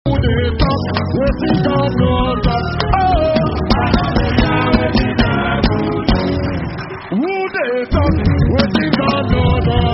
they talk, waiting God knows that. Who they talk, waiting God knows that.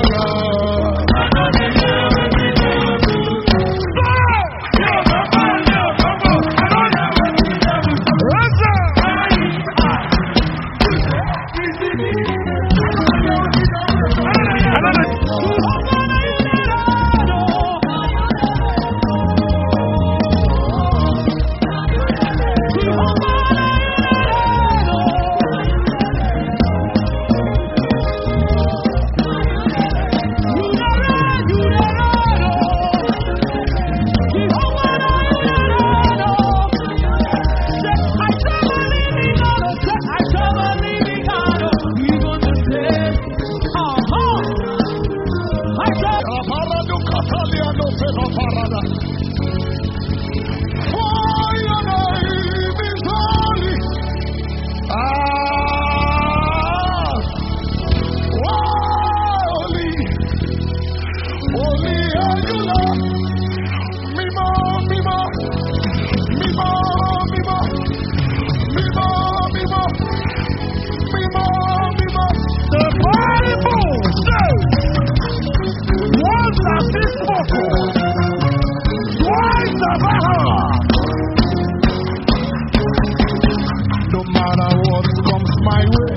No matter what comes my way,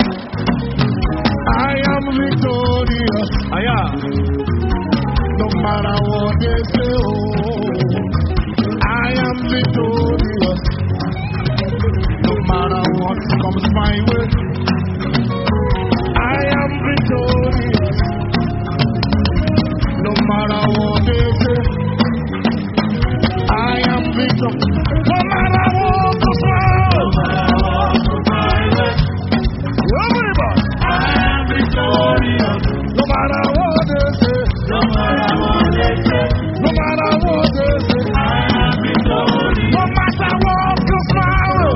I am victorious. No matter what they say, I am victorious. No matter what comes my way, I am victorious. No matter what they say, I am victorious. No matter what comes my way. No matter what they say, no matter what they say, no matter what they say, I am victorious. No matter what comes my way,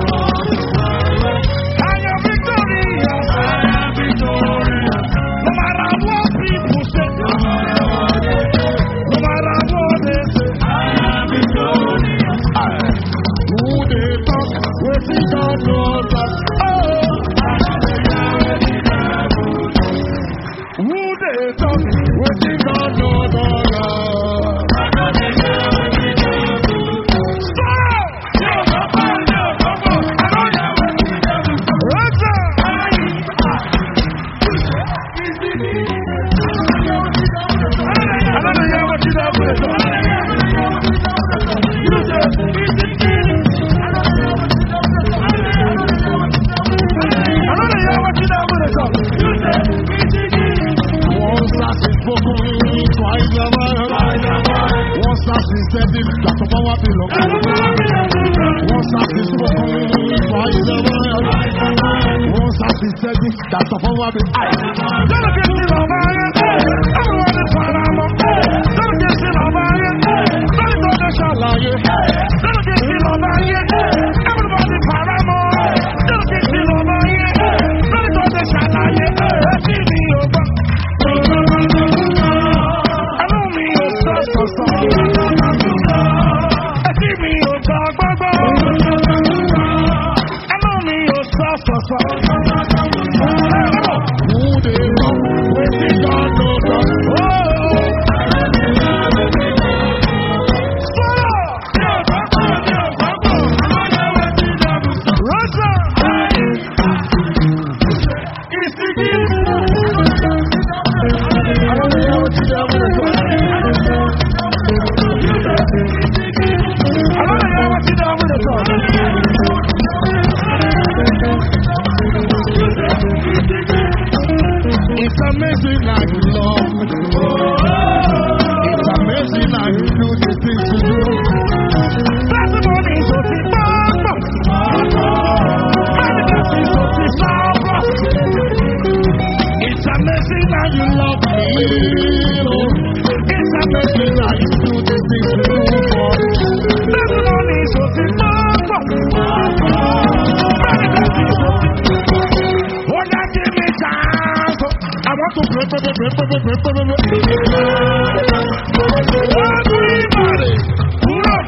I am victorious. I am victorious. No matter what people say, no matter what they say, no matter what they say, I am victorious. Who they talk, waiting God knows that. Waiting God knows that. That's the whole of it. It's amazing how you love me. It's amazing how you do the things you do. Testimony is what it's about. It's amazing how you love me. It's amazing how you do the things you do. Testimony is what it's about. Oh, God, give me chance. I want to pray. Everybody, pull up.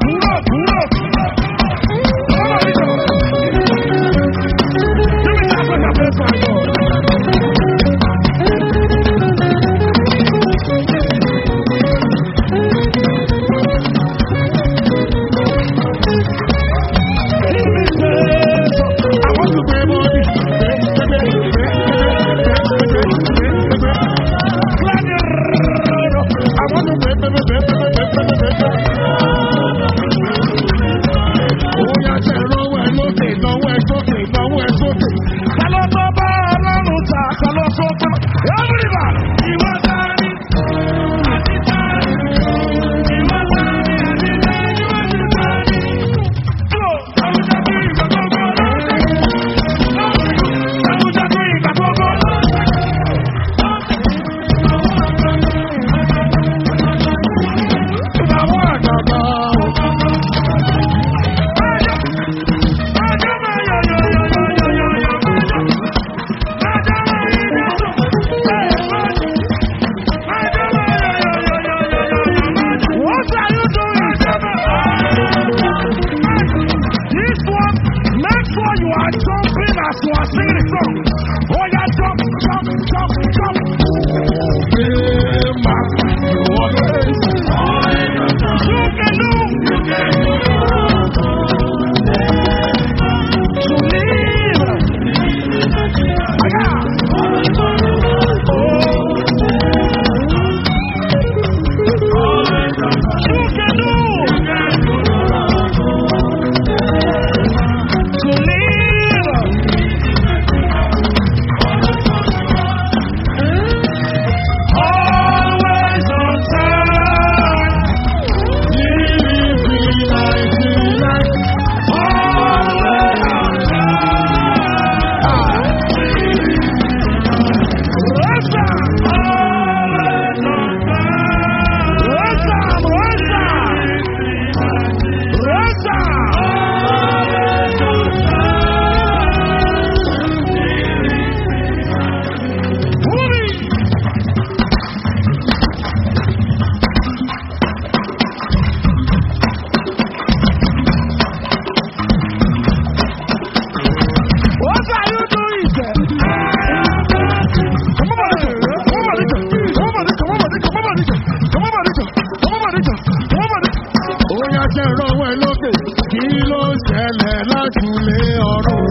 pàṣẹ ìrọ̀wọ́ ẹ lókè kí ló ṣẹlẹ̀ lájúlé ọ̀run.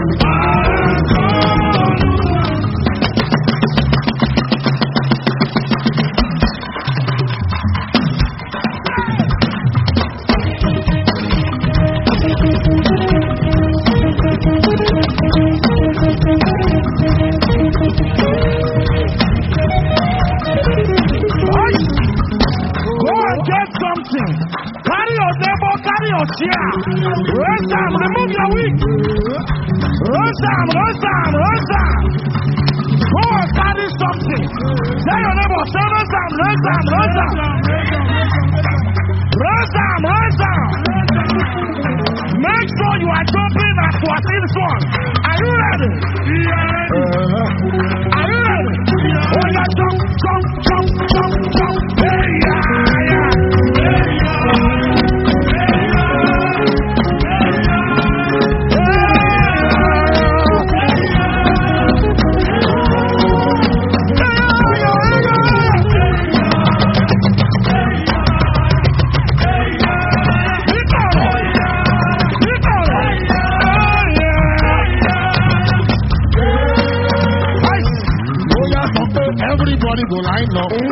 Raise them, remove your wig. Raise them. Go and carry something. Tell your neighbor, say raise them. Make sure you are jumping at what's in front. Are you ready? Are you ready? Oh, yeah, jump. Hey, yeah. Everybody go line up. On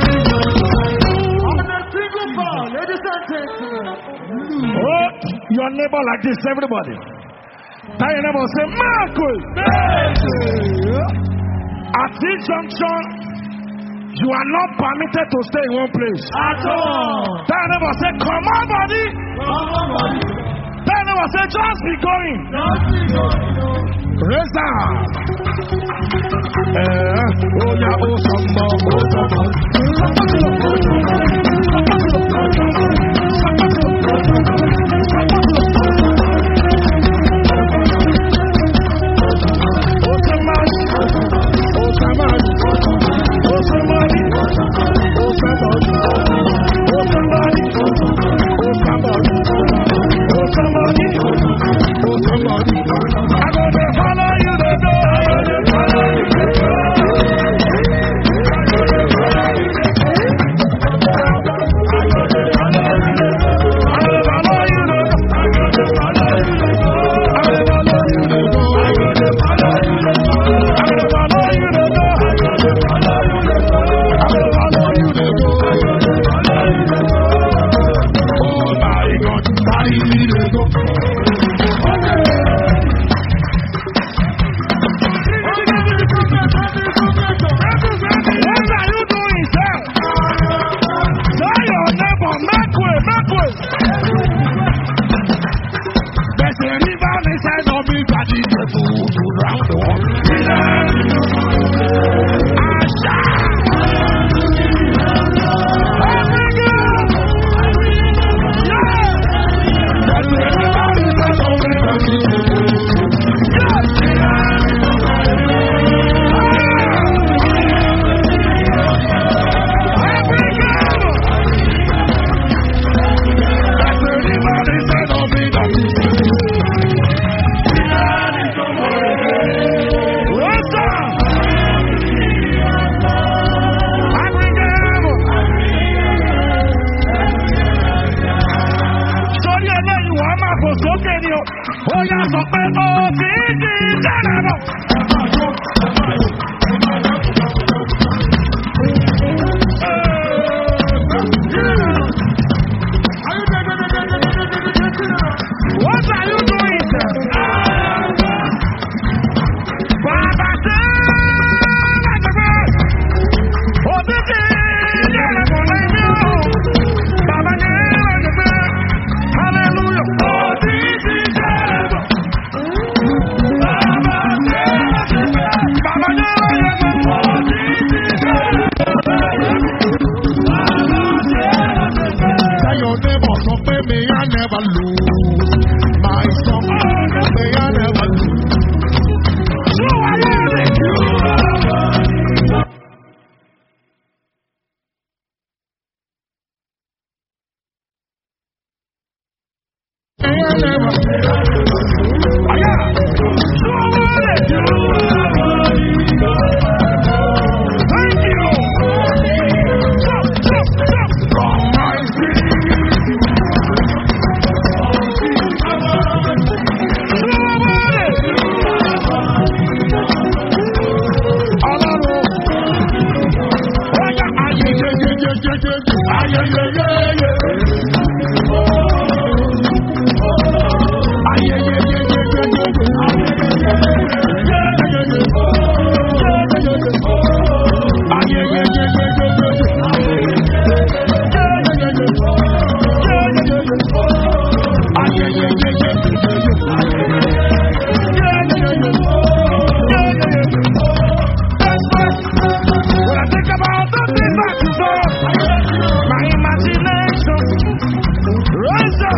a single ball, ladies and gentlemen. Oh, your neighbor like this, everybody. Tell your neighbor, say, Marco. At this junction, you are not permitted to stay in one place. At all. Tell your neighbor, say, come on, buddy. Tell your neighbor, say, just be going. Raise down. Oh yeah, oh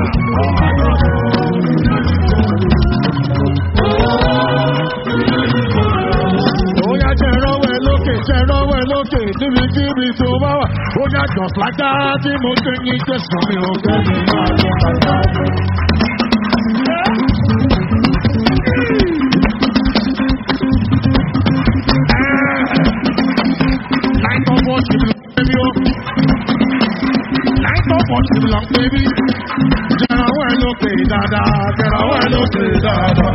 Just like that, the mountain is just for me, okay? Light up what you belong, baby. Get away, okay, dada. Get away, okay, dada.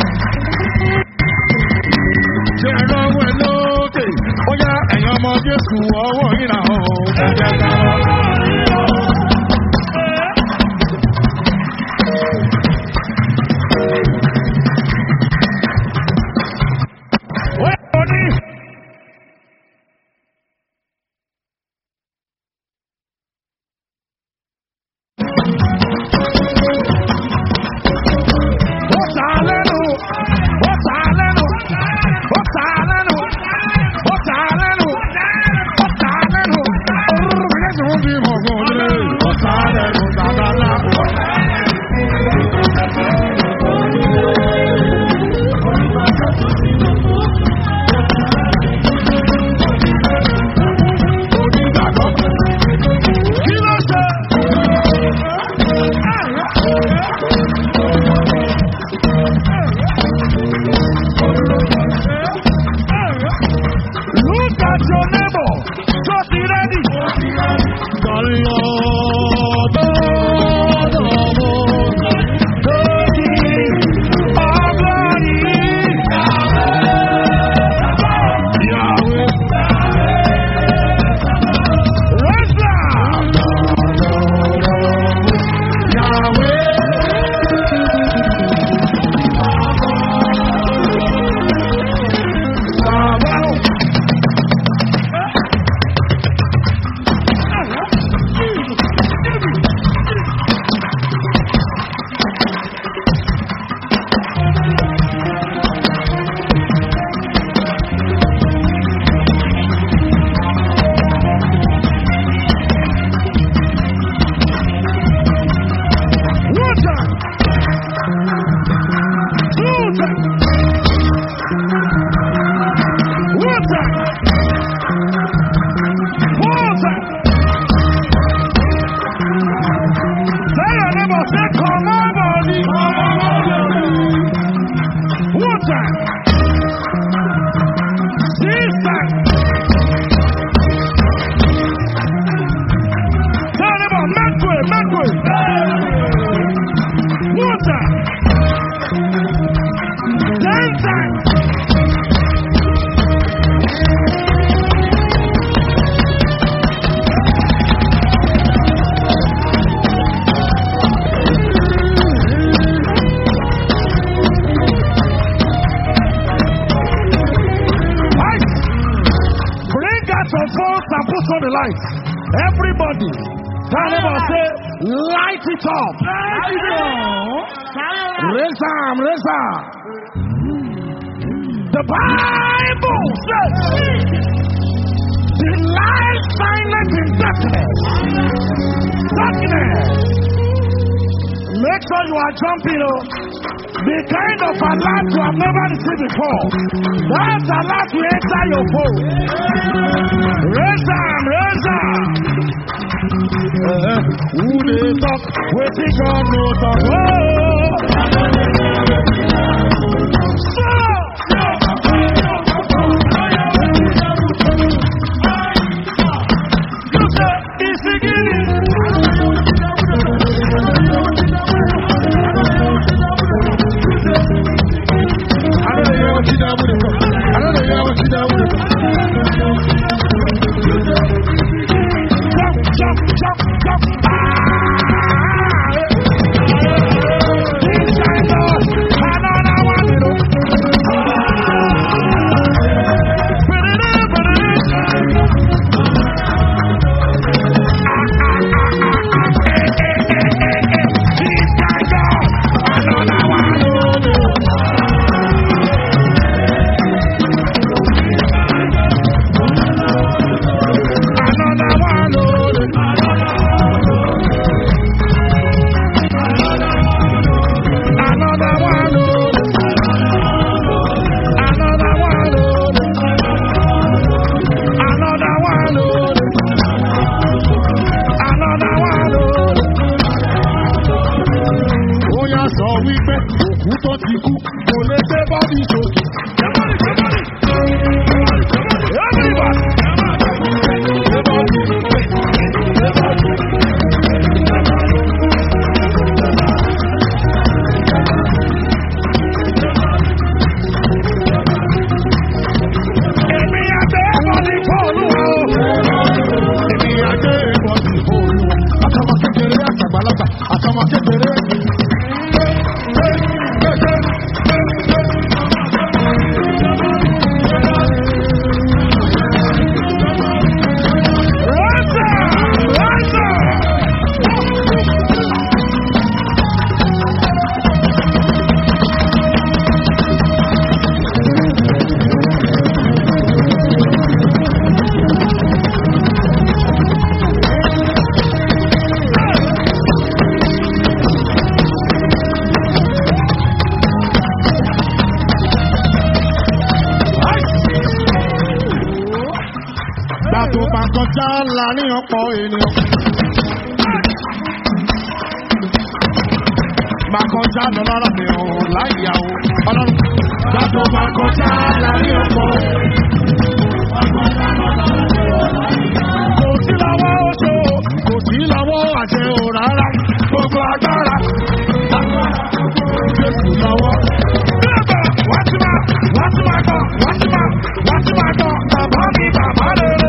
Get away, okay. Oh yeah, and your mother just go away now. Everybody, tell them I say, light it up. Raise arm, raise arm. The Bible says, the light silent in darkness. Darkness. Make sure you are jumping, the kind of alert you have never received before. That's alert to enter your phone. Raise arm, raise arm. Who they talk? Waiting God no talk. Jump. sọ wípé òkú tó ti kú kò lè gbé bọ́ọ̀dì sókè. Àtọmọ kékeré. Gbàtò máa kọjá láàrin ọ̀pọ̀ ènìyàn. Máa kọjá lọ lára mi ọ̀hún láìyàwó ọlọ́run. Gbàtò máa kọjá láàrin ọ̀pọ̀. Kò sí lọ́wọ́ oṣù, kò sí lọ́wọ́ àjẹ ò rárá. Gbogbo agbára. Jésù lọ́wọ́. Wọ́n ti máa gbọ́, bàbá mi bàbá rere.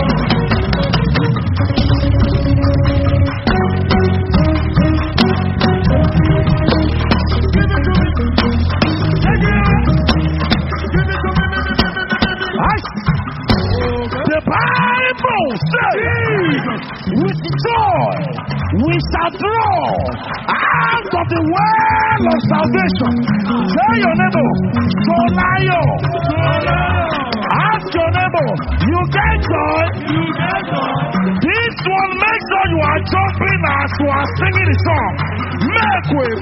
The Bible says, with joy we shall draw out of the well of salvation. Tell your neighbor, Solayo. Ask your neighbor, you get joy? This one, make sure you are jumping as you are singing the song. Make way.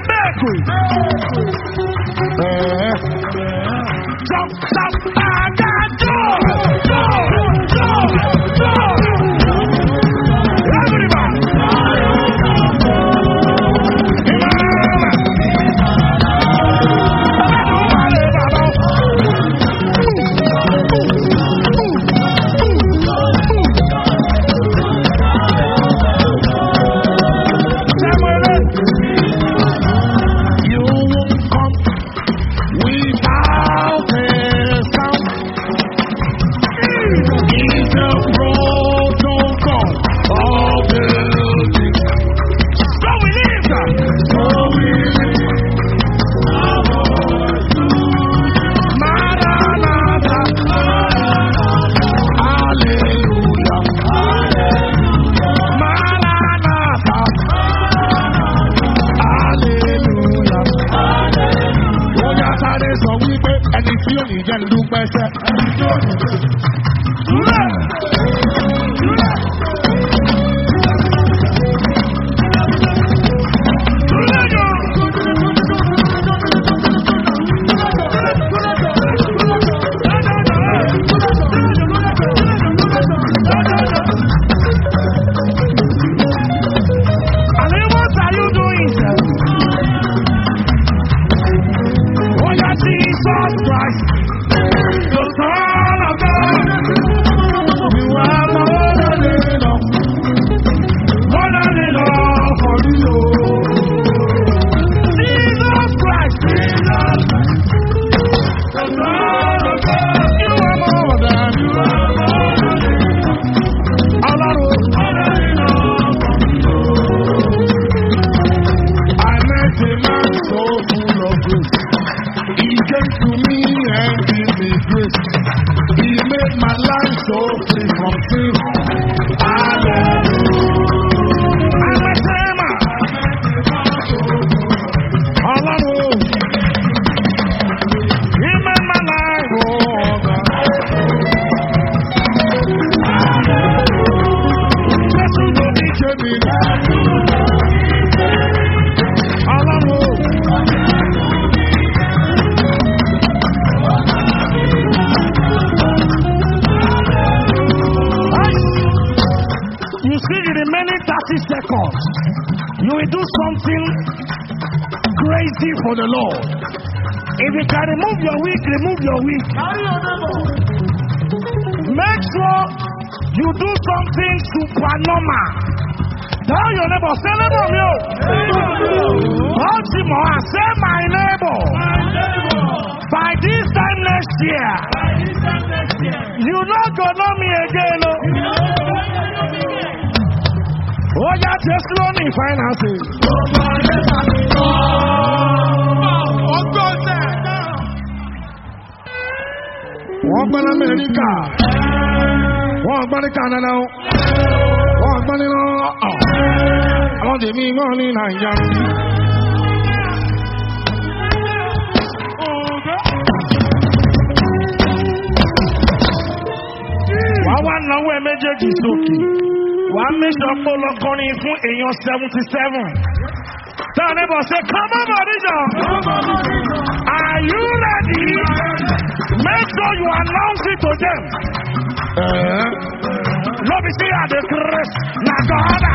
Jump, I got joy. Everybody. You won't come without a sound. It's a protocol of building. So we live. Maranatha. Hallelujah. Maranatha. Hallelujah. Ó yá sáré sọ wípé ẹni tí ò ní jẹ́ dúpẹ́ sẹ́. What are you doing, sir? Oh, yeah, Jesus Christ, the Son of God. You are more than enough for you. Jesus Christ, the Son of God. You are more than I met a man so full of grace. He came to me and gave me grace. He made my life so free from sin. Hallelujah. I met a man. Hallelujah. He made my life over. Jesus don't need me. You see, in the remaining 30 seconds, you will do something great easy for the Lord. If you can remove your week, remove your week. Make sure you do something supernormal. Tell your neighbor, say neighbor me. Touch him and say my neighbor. By this time next year, you not gonna know me again. Oh yeah, just running finances. Walk on America. Walk on Canada. Walk on I want to be money Nigeria. One now we major Gisoki. One major Polo Connie for Ayon 77. Tell neighbor say, come on, Marija. Are you ready? Make sure you announce it to them. Let me see how the Chris. Now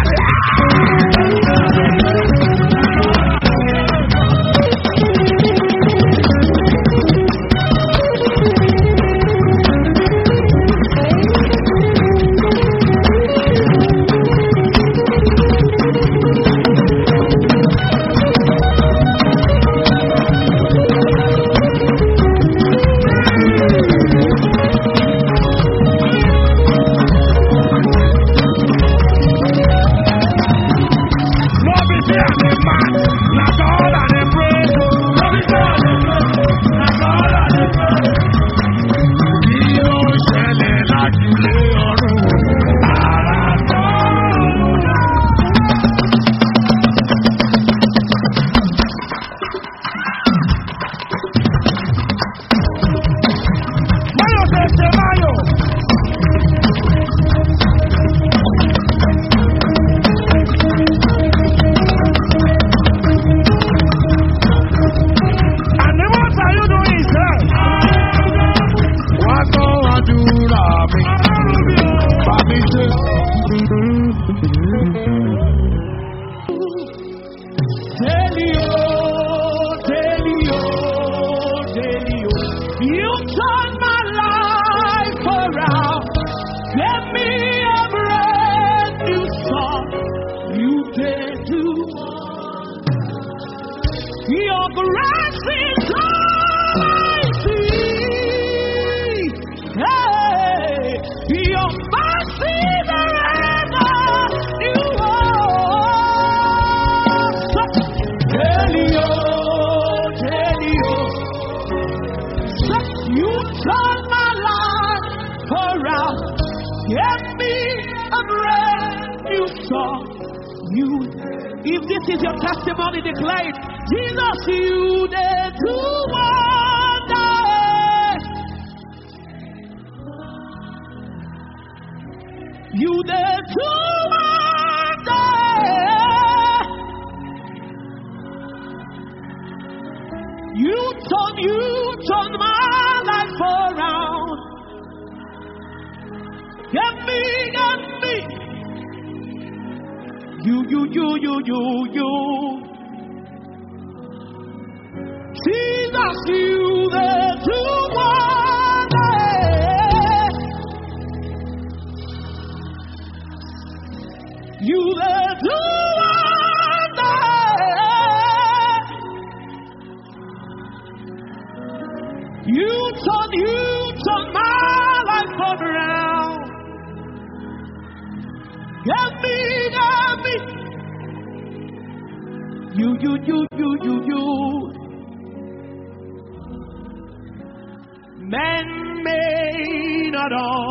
Men may not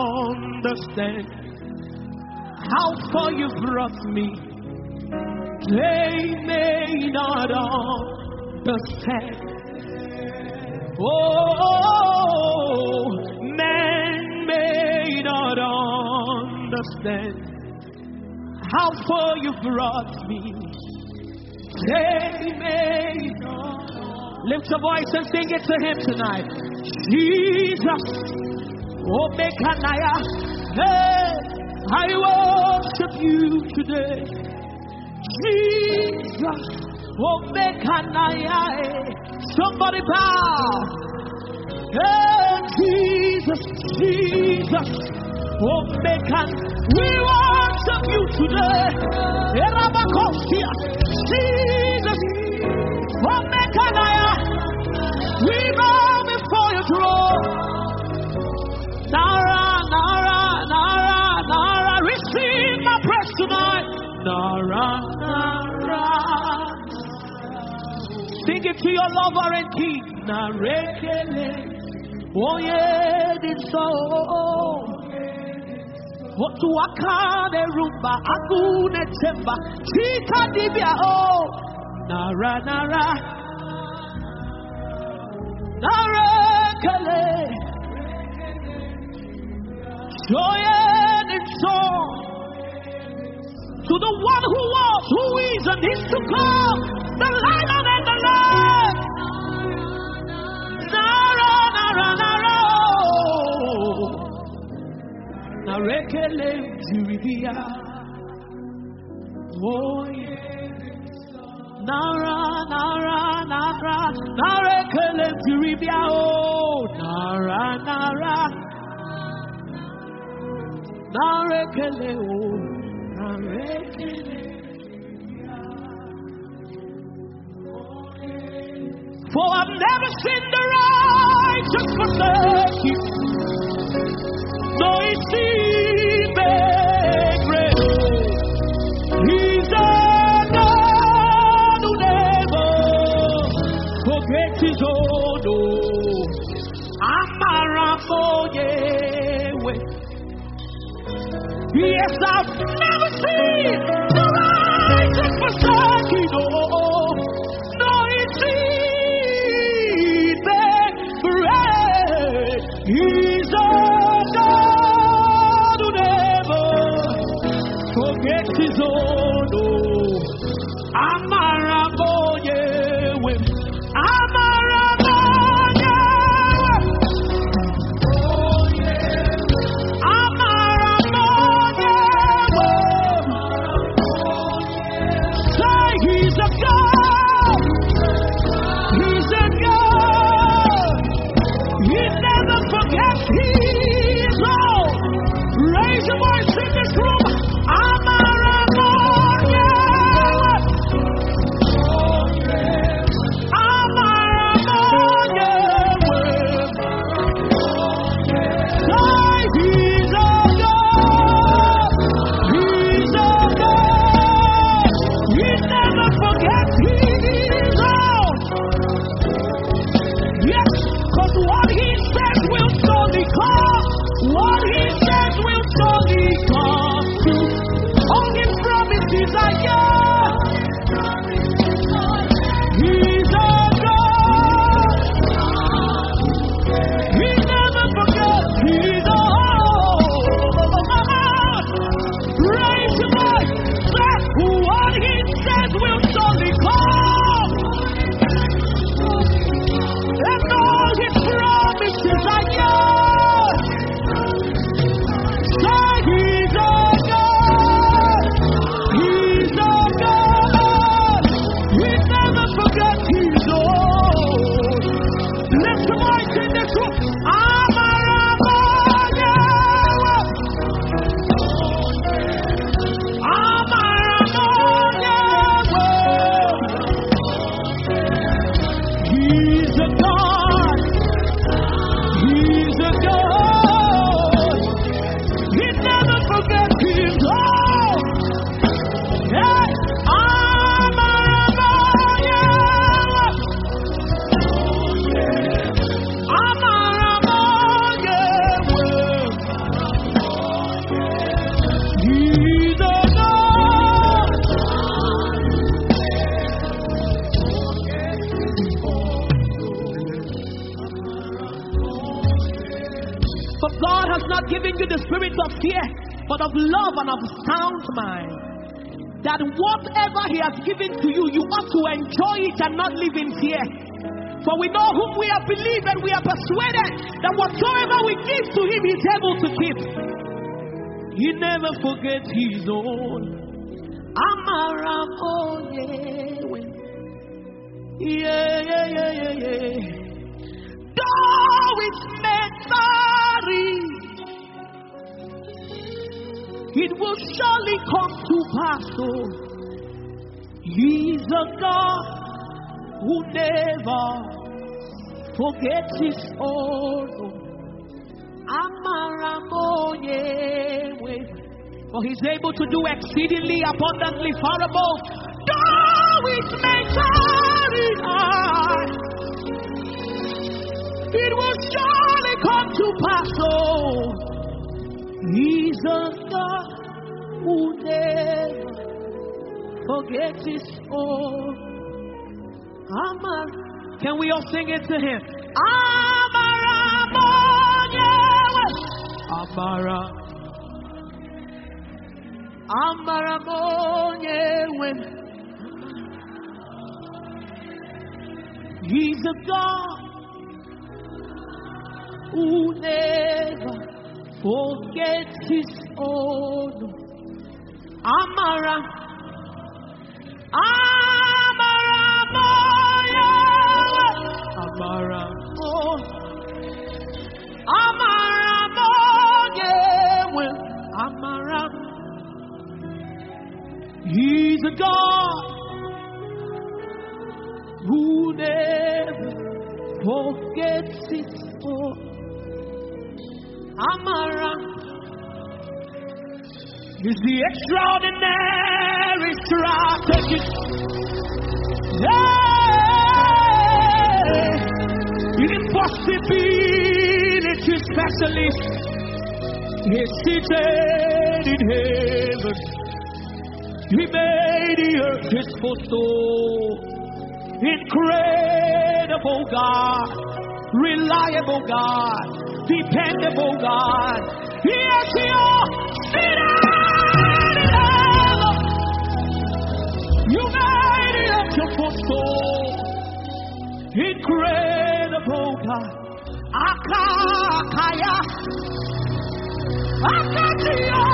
understand how far you've brought me. They may not understand. Oh, men may not understand how far you've brought me. They may not. Lift your voice and sing it to him tonight. Jesus, oh Mekanaya, hey, I worship you today. Jesus, Somebody bow. Hey, Jesus, Jesus. We worship you today. Jesus. We bow before your throne. Nara, Nara, Nara, Nara. Receive my praise tonight. Nara, Nara. Sing it to your lover and king. Narekele. Oh yeah, it's so. What to akade rumba akune temba. Chika dibia oh. Nara, Nara. Narekele. Joy and song. To the one who was, who is, and is to come, the Lion and the Lamb. Nara, Nara, Nara. Narekele Juribia. Oh, yeah. Nara, Nara, Nara. Narekele Juribia. Oh, Nara, Nara. Narekele, oh. For I've never seen the righteous forsaken, nor his seed beg bread. He's a God who never forgets his own. Amaramoyewe. Yes, I've never seen the righteous forsaken, nor his seed beg bread. He's a God who never forgets his own. Amaramoyewe, Amaramoyewe, Amaramoyewe. Say he's a God. He's a God. He never forgets his own. Raise your voice in this room. Amaramoyewe. But God has not given you the spirit of fear, but of love and of sound mind. That whatever He has given to you, you ought to enjoy it and not live in fear. For we know whom we have believed, and we are persuaded that whatsoever we give to Him, He's able to keep. He never forgets His own. Amaramoyewe. Yeah, yeah, yeah, yeah, yeah. Though it's meant it will surely come to pass. Oh, He's a God who never forgets His own. For He's able to do exceedingly abundantly far above. Though it's meant it will surely come to pass. Oh, He's a God who never forgets His own. Can we all sing it to Him? He's a God who never forgets His own. Amara. He's a God who never forgets His own. Amara is the extraordinary strategist. Impossibility specialist. He's seated in heaven. He made the earth His footstool. Incredible God, reliable God, dependable God. Yes, you're seated in heaven. You made the earth your footstool. Incredible God. Akakaya. Akakaya.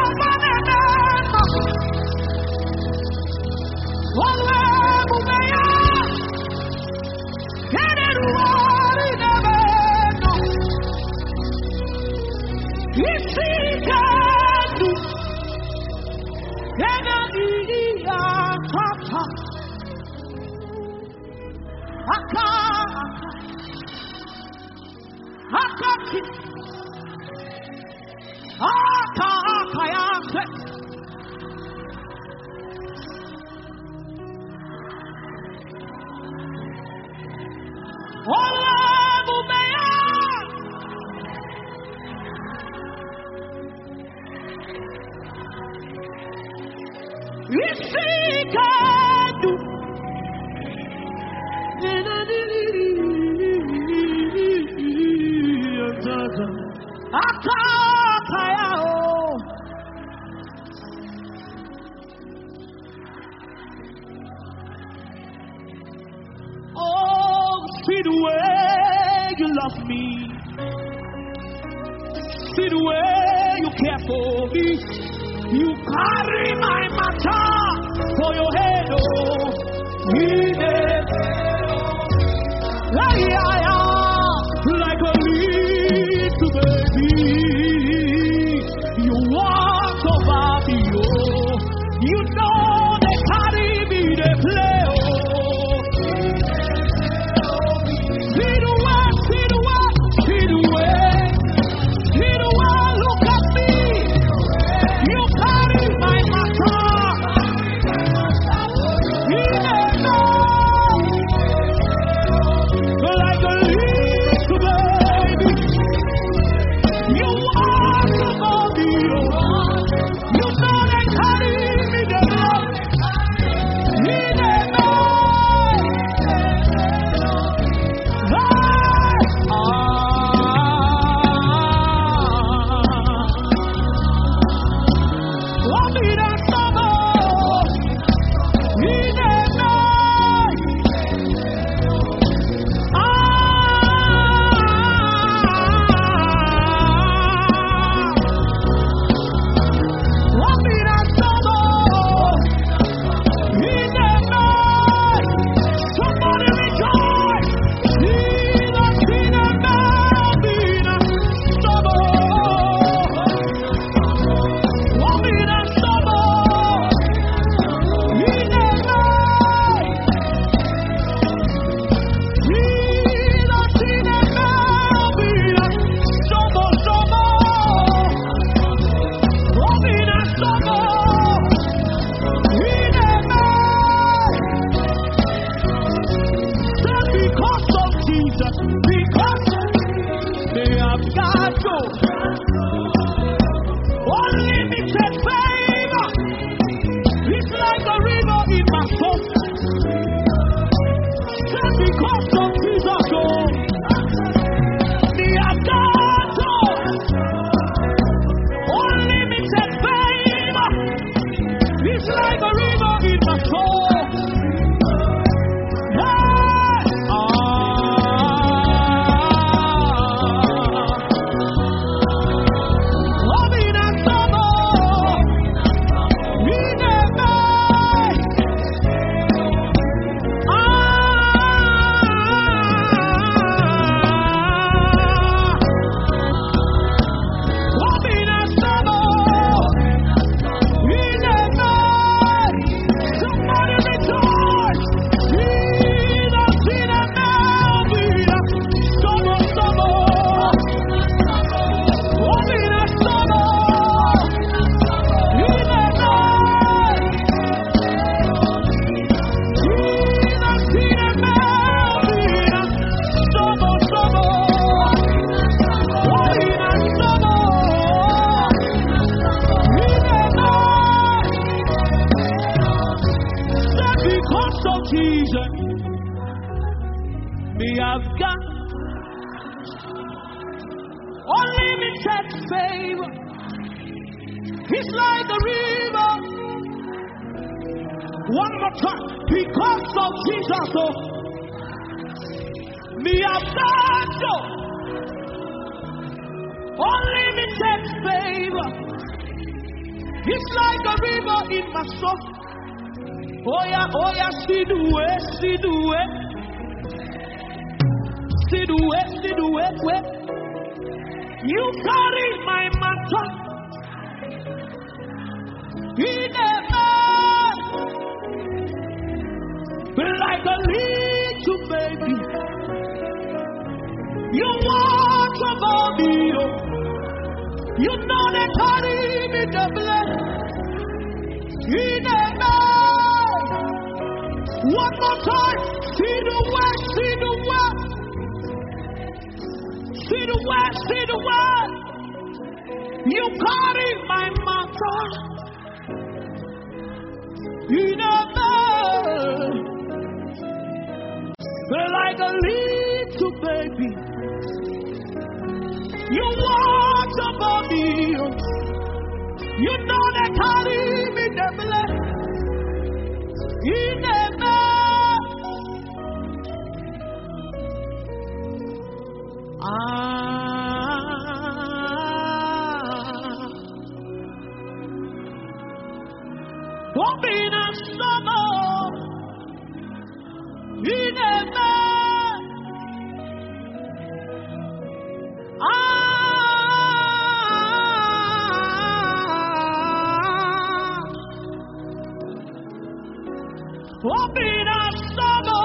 Oh, see the way you love me. See the way you care for me. You carry my matter for your head, oh. Like a little baby, you walk over me, oh. You know they carry me, they play, oh. See the way, see the way, see the way, see the way, look at me. You carry my matter. You never know. Because they have got you. Unlimited favor. It's like a river in my soul. Just because of Jesus, oh. They have got you. Unlimited favor. It's like a river in my soul. Unlimited favor. It's like a river. One more time. Because of Jesus, oh, me have got you. Unlimited favor. It's like a river in my soul. Oh yeah, see the way, see the way. See the way. You carry my mantle in a man like a little baby. You watch over me, oh. You know they carry me the blood in a man. One more time, see the way, see the way. See the word, see the word. You carry my mantle. You know like a little baby. You watch over me. You know they carry me the blood. You never. Open a summer in a man. Open a summer.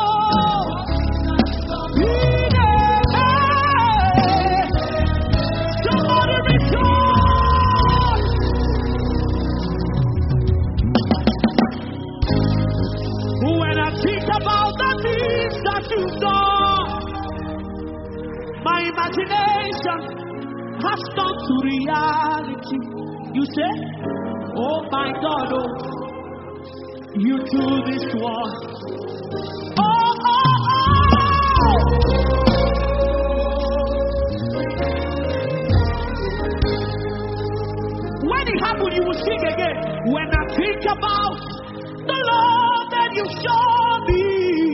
My imagination has come to reality. You say, oh my God, oh, you do this one. Oh. When it happened, you will sing again. When I think about the love that you showed me,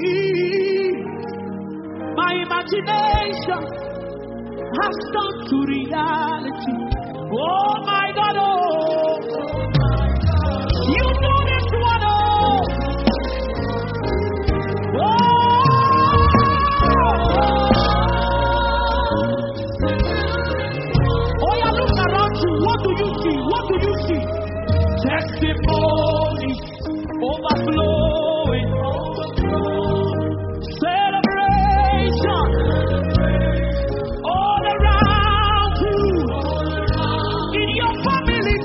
my imagination has come to reality. Oh my God, oh, you do this one, oh, oh, yeah, look around you. What do you see? What do you see? Testimonies overflowing. All around you, in your family,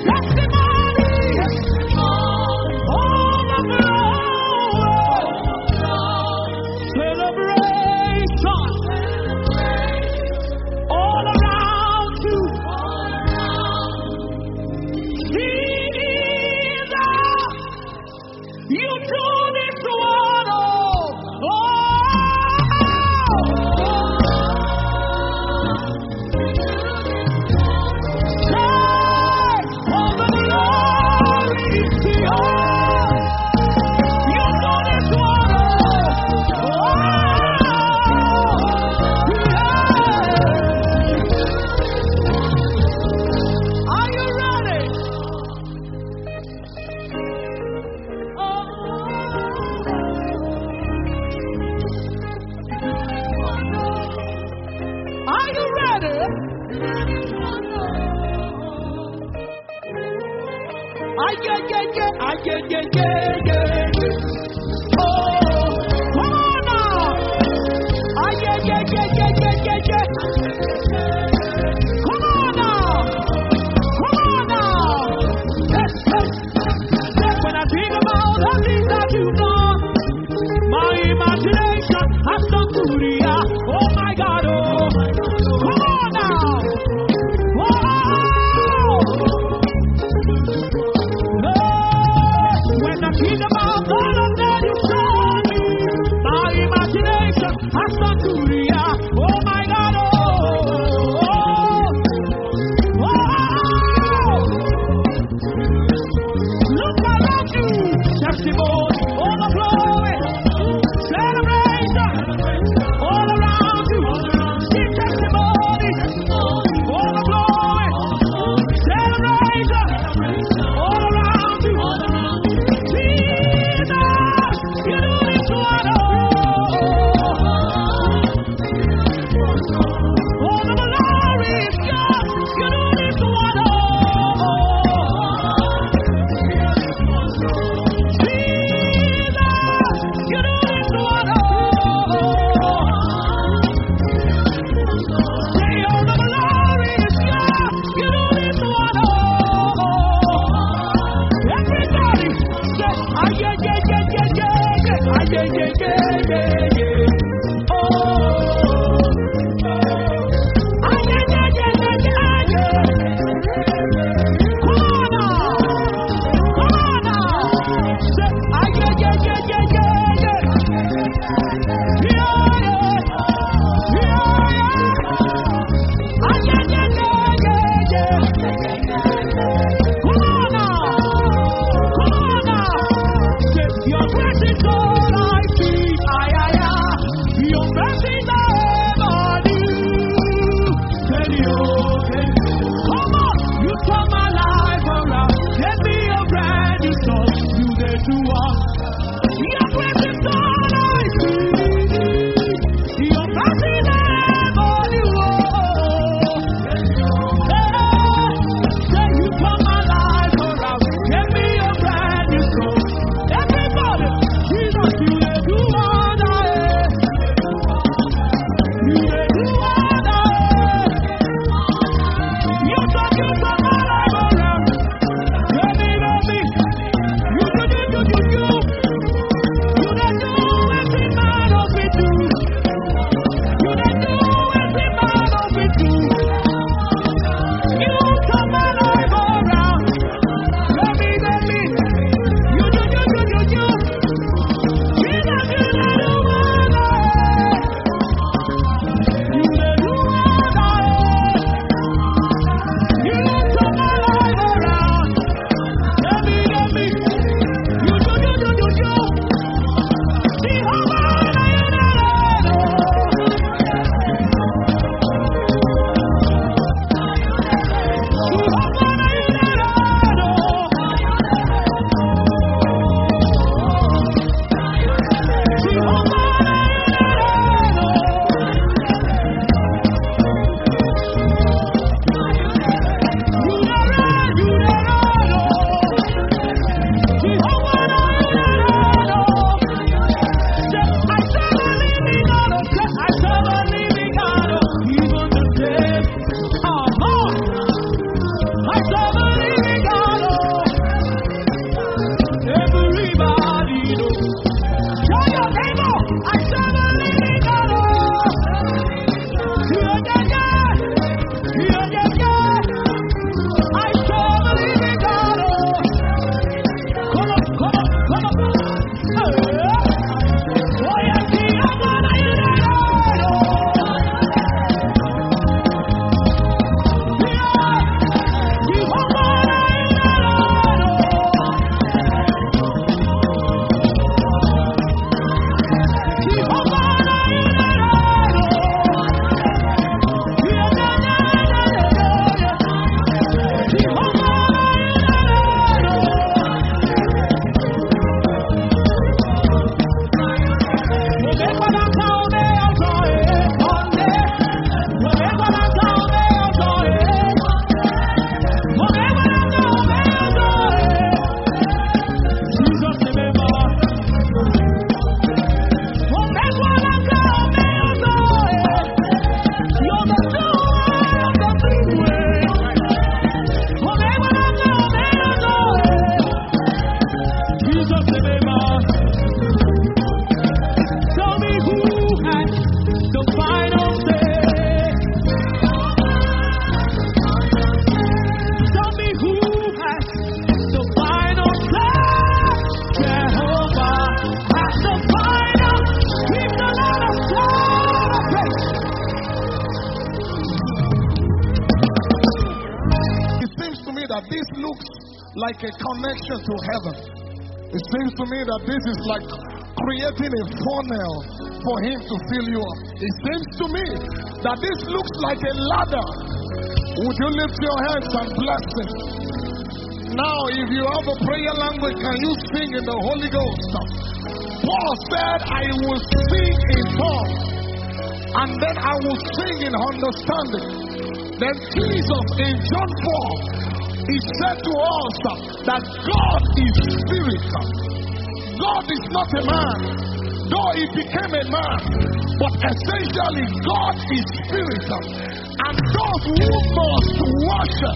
like a connection to heaven. It seems to me that this is like creating a funnel for him to fill you up. It seems to me that this looks like a ladder. Would you lift your hands and bless him? Now, if you have a prayer language, can you sing in the Holy Ghost? Paul said, I will sing in tongues, and then I will sing in understanding. Then Jesus in John 4, he said to us that God is spirit. God is not a man, though he became a man, but essentially God is spirit. And those who must worship,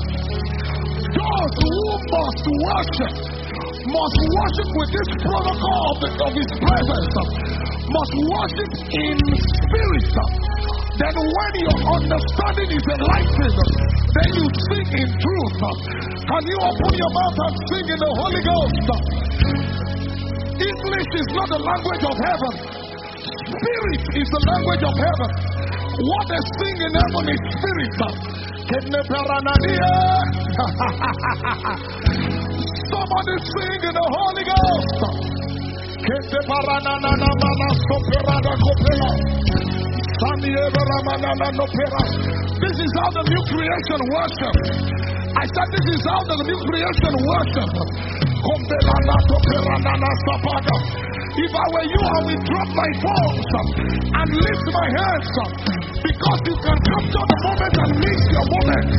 must worship with this protocol of his presence, must worship in spirit. Then when your understanding is enlightened, then you sing in truth. Can you open your mouth and sing in the Holy Ghost? English is not the language of heaven. Spirit is the language of heaven. What they sing in heaven is spirit. Somebody sing in the Holy Ghost. This is how the new creation worship. I said this is how the new creation worship. If I were you, I would drop my phones and lift my hands, because you can capture the moment and miss your moment.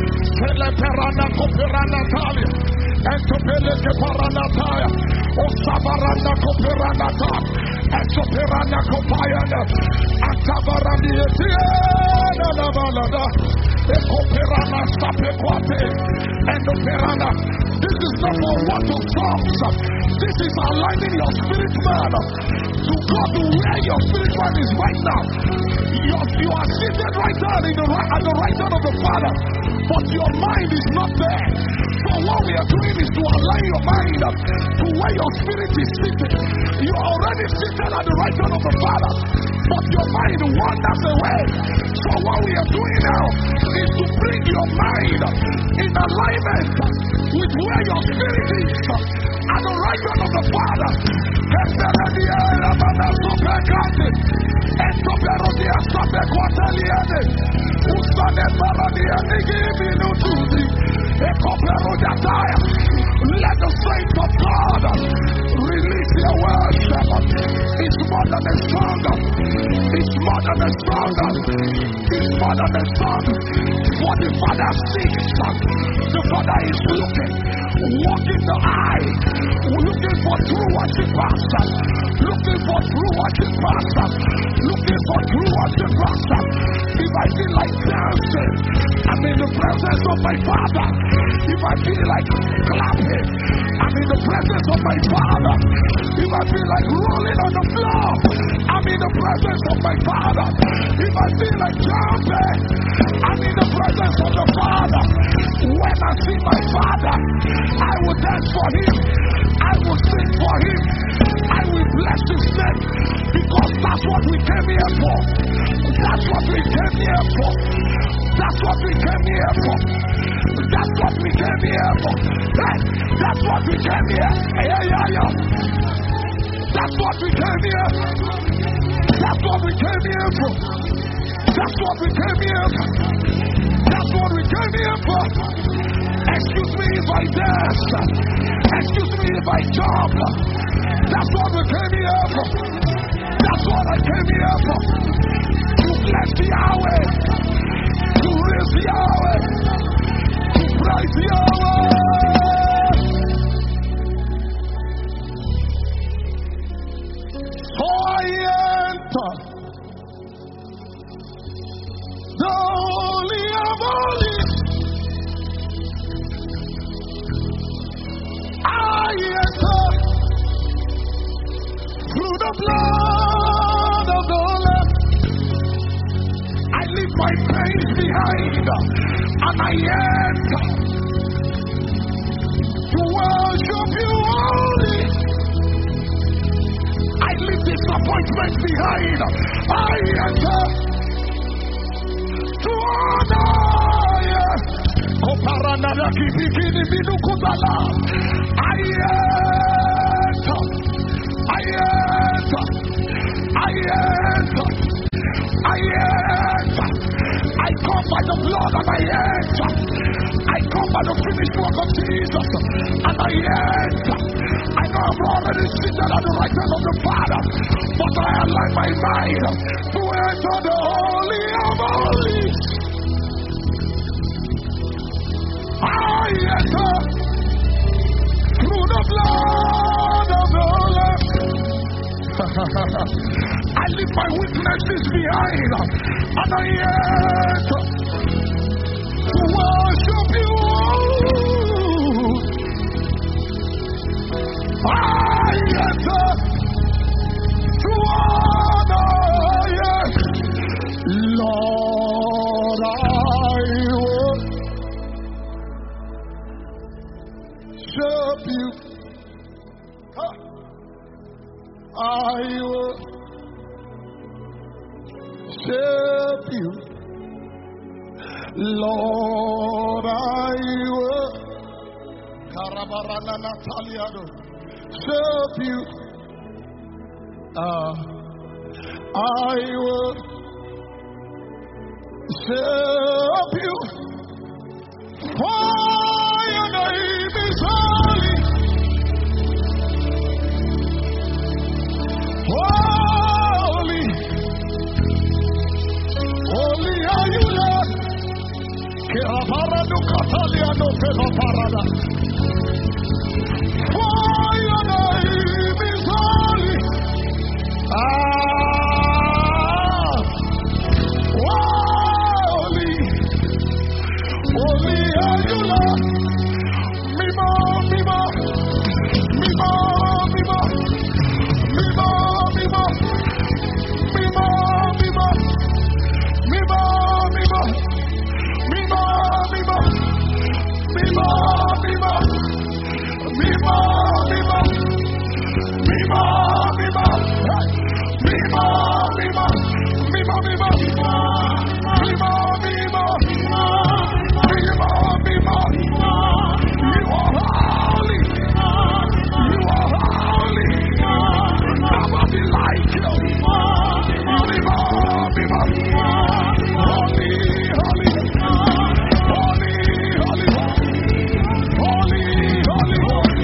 This is not for what of songs. This is aligning your spirit man to God to where your spirit man is right now. You are seated right there at the right hand of the Father, but your mind is not there. So what we are doing is to align your mind to where your spirit is seated. You are already seated at the right hand of the Father, but your mind wanders away. So what we are doing now is to bring your mind in alignment with where your spirit is at the right hand of the Father. Let the saints of God release their worship. It's more than a song. It's more than a song. It's more than a song. For the Father seeks. The Father is looking, walking the eye, looking for true worshipers, looking for true worshipers, looking for true worshipers. If I feel like dancing, I'm in the presence of my Father. If I feel like clapping, I'm in the presence of my Father. If I feel like rolling on the floor, I'm in the presence of my Father. If I feel like jumping, I'm in the presence of the Father. When I see my Father, I will dance for him. I will sing for him. I will bless his name, because that's what we came here for. That's what we came here for. That's what we came here for. That's what we came here for. Hey, that's what we came here. Yeah. That's what we came here. That's what we came here for. That's what we came here for. That's what we came here for. Excuse me if I dance. Excuse me if I jump. That's what we came here for. That's what I came here for. To bless Yahweh. To raise Yahweh. To praise Yahweh. So I enter the Holy of Holies. I enter through the blood of the Lamb. I leave my pains behind and I enter to worship you only. I leave disappointment behind. I enter to honor. Koparanada kibikini binukutala. by the blood and I enter. I come by the finished work of Jesus and I enter. I know I'm already seated at the right hand of the Father, but I align my mind to enter the Holy of Holies. I enter through the blood of the Lamb. I leave my weaknesses behind and I enter to worship you. I enter to honor you. Lord, I will worship you. I will worship you. Lord, I will Karabarana Nataliado worship you. I will worship you. For your name is holy. Holy, holy are you, Lord. Kerabaradu Katalia no Parada. For your name is holy. Holy, holy are you, Lord. Mimo, mimo, mimo, mimo. Mimo, mimo, mimo, mimo, mimo, mimo, mimo, mimo, mimo, mimo, mimo, mimo, mimo, mimo, mimo, mimo, mimo, mimo, you are holy. You are holy. Nobody like you. Holy, holy, holy, holy, holy, holy, holy, holy, holy,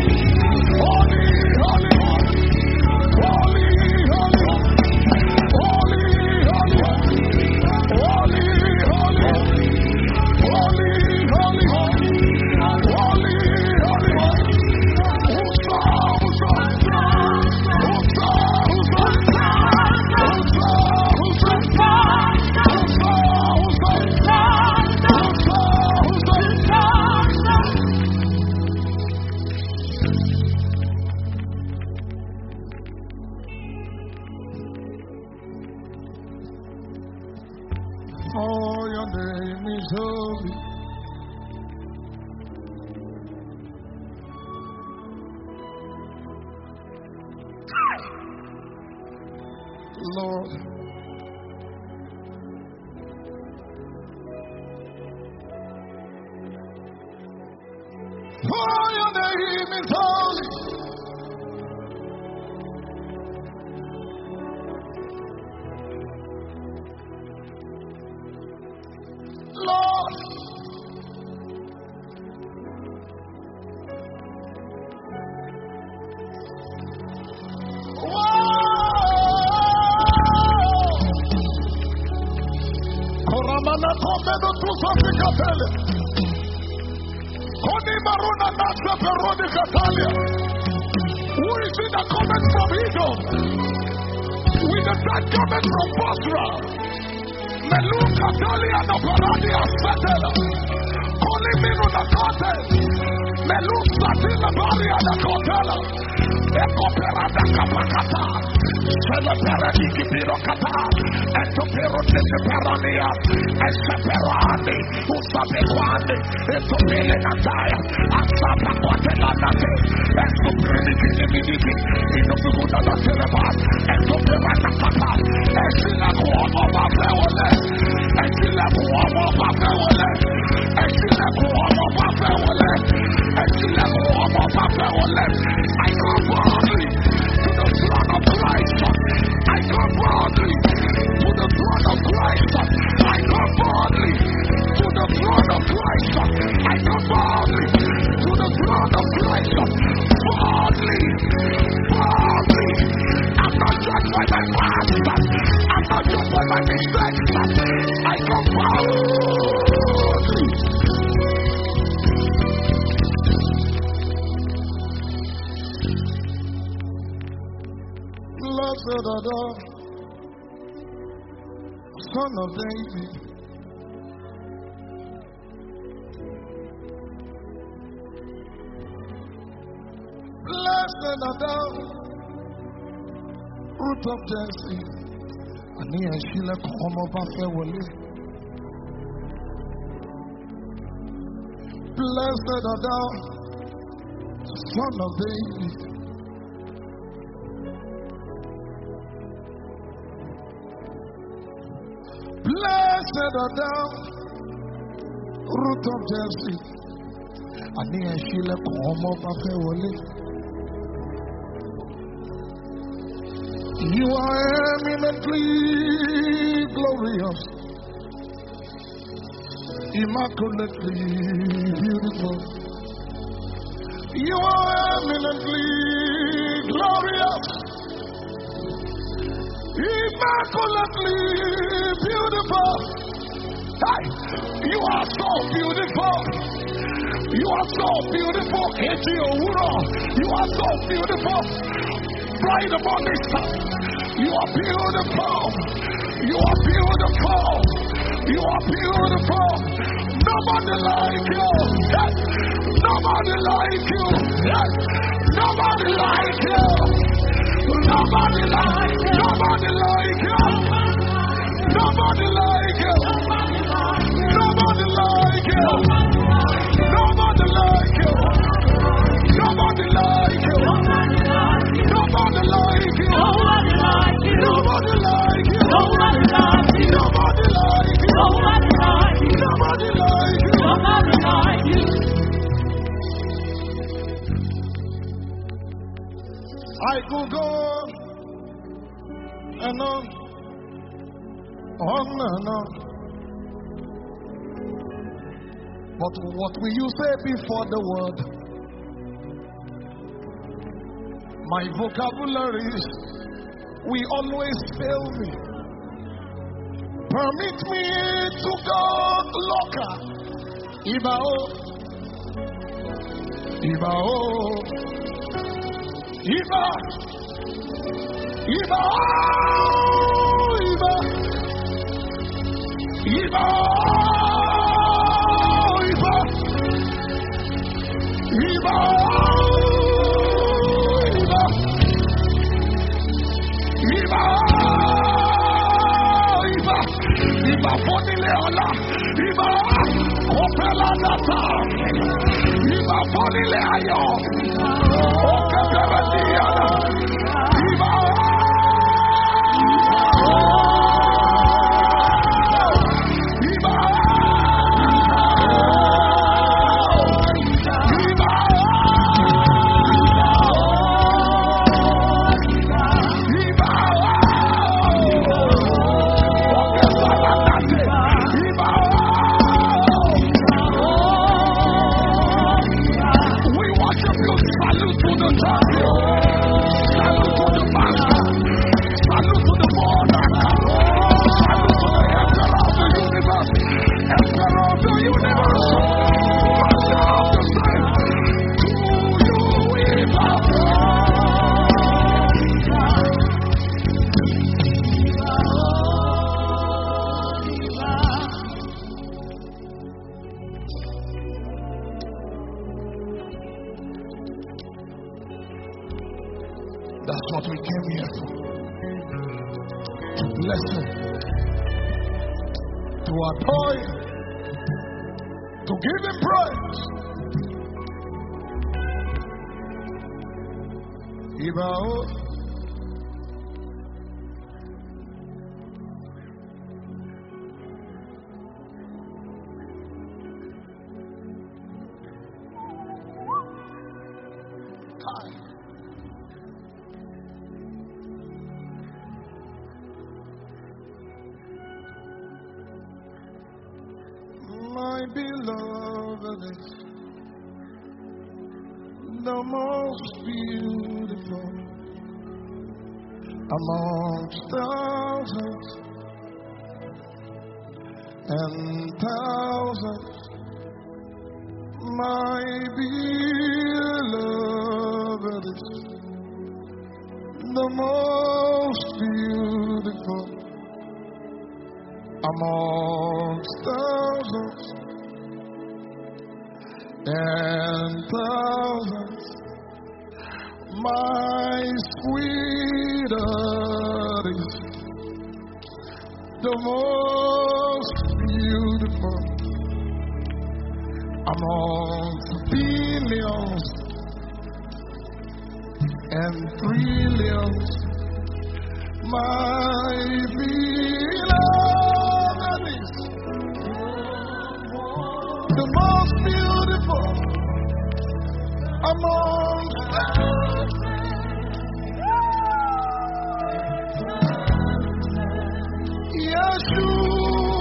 Oh, your name is holy. Lord, oh, your name is holy. Lord, Koramana Komedo Tusafika Tele. Koni Maruna Nasa Peroni Catalia. Who is in the comment from Edom? With the third comment from Basra. Melu Catalia no Paradia Setela. Koni Minu Nakate. Melu Satina Baria Nakotela. Eko Perada Kapakata. Sela Peradi Kibiro Kata. Eto Perone Perania. Eseperani. Usabekwani. Eto Pele Nataya. Asapa Kwatela Nate. Eto Perani Kibidiki. Ino Fuguna Natelebat. Eto Perana Kata. Esila Kuomo Bafewole. Esila Kuomo Bafewole. Esila Kuomo Bafewole. Esila Kuomo Bafewole. I come boldly to the throne of Christ. I come boldly to the throne of Christ. I come boldly my mistakes. I come boldly. Blessed are thou, Son of David. Blessed are thou, Root of Jesse. Ani Ashila Komo Bafewale. Blessed are thou, Son of David. Blessed are thou, Root of Jesse. Ani Ashila Komo Bafewale. You are eminently glorious, immaculately beautiful. You are eminently glorious, immaculately beautiful. Hey, you are so beautiful. You are so beautiful. You are so beautiful. Bright upon this sun. You are beautiful. You are beautiful. You are beautiful. Nobody like you. Yes. Nobody like you. Yes. Nobody like you. Nobody like you. Nobody like you. Nobody like you. Nobody like you. Nobody like you. Nobody like you. Nobody like you. Nobody like you. Nobody like you. Nobody like you. Nobody like you. Nobody like you. Nobody like you. Nobody like you. I could go on and on and on. But what will you say before the word? My vocabularies will always fail me. Permit me to go local. Ibao, Ibao, Iba, Iba, Iba, Iba, Iba, Iba. Iba Fonile Ola, Iba Opela Data, Iba Fonile Ayo, Okebele Diana, Iba That's what we came here for. To bless Him, to adore Him, to give Him praise. Ibao, my beloved is the most beautiful amongst thousands and thousands, my beloved is the most beautiful amongst thousands and thousands, my sweetheart is the most beautiful amongst billions and trillions, my beloved is the most beautiful amongst Yeshua.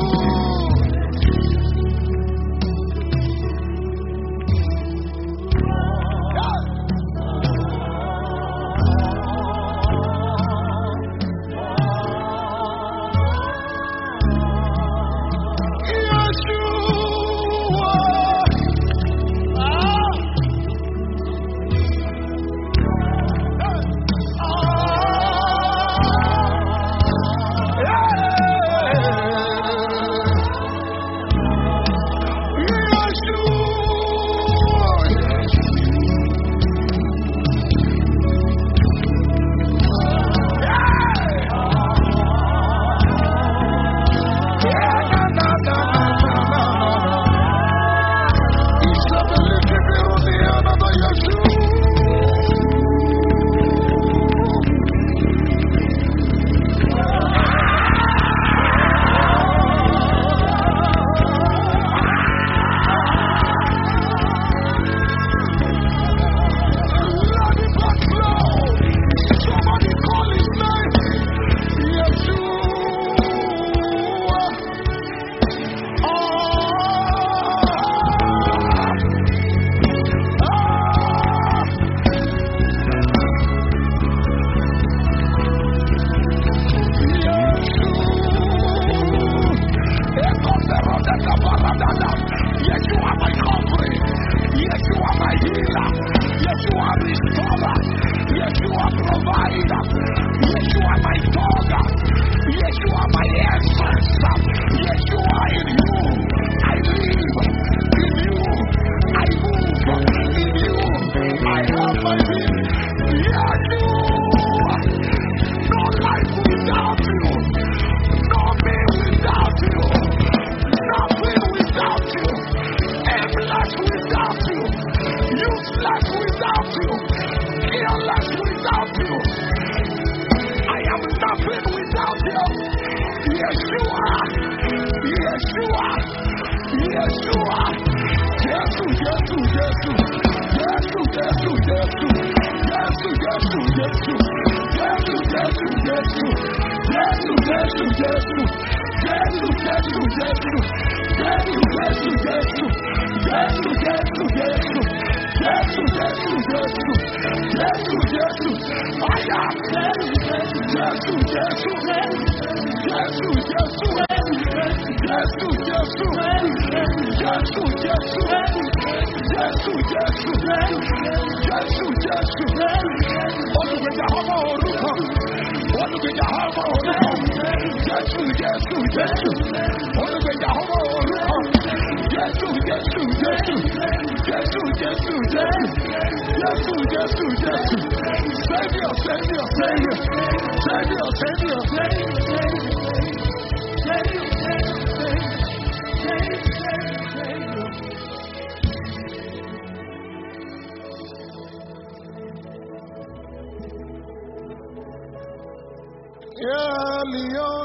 Early on,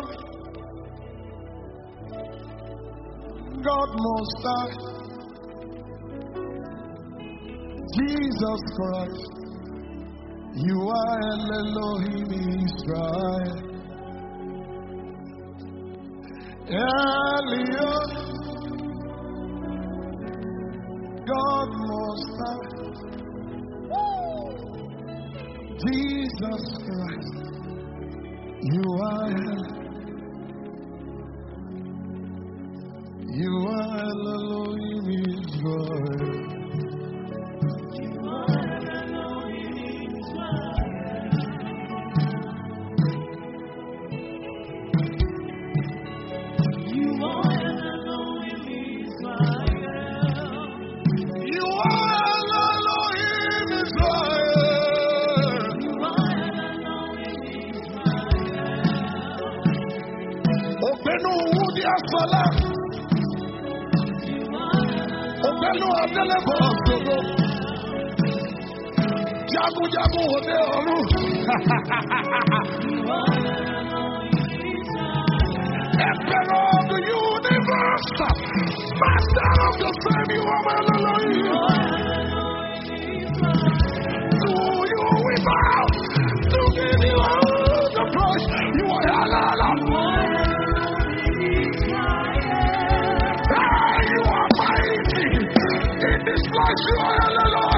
God Most High, Jesus Christ, you are El Elohim Israel. Early on, God Most High, Jesus Christ, you are Obenu Udia Sala. Obenu Adele Bosogo. Jagu Jagu Ode Oru. Emperor of the universe. Master of the same, you are my Lord. To you we bow. To give you all the praise. You are our Lord. You are mighty. In this place, you are our Lord.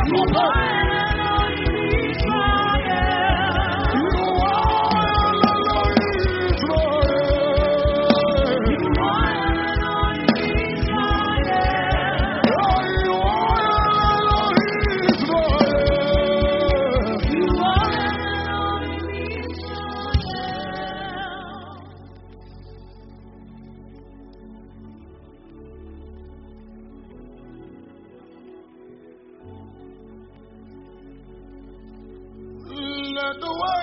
Let the way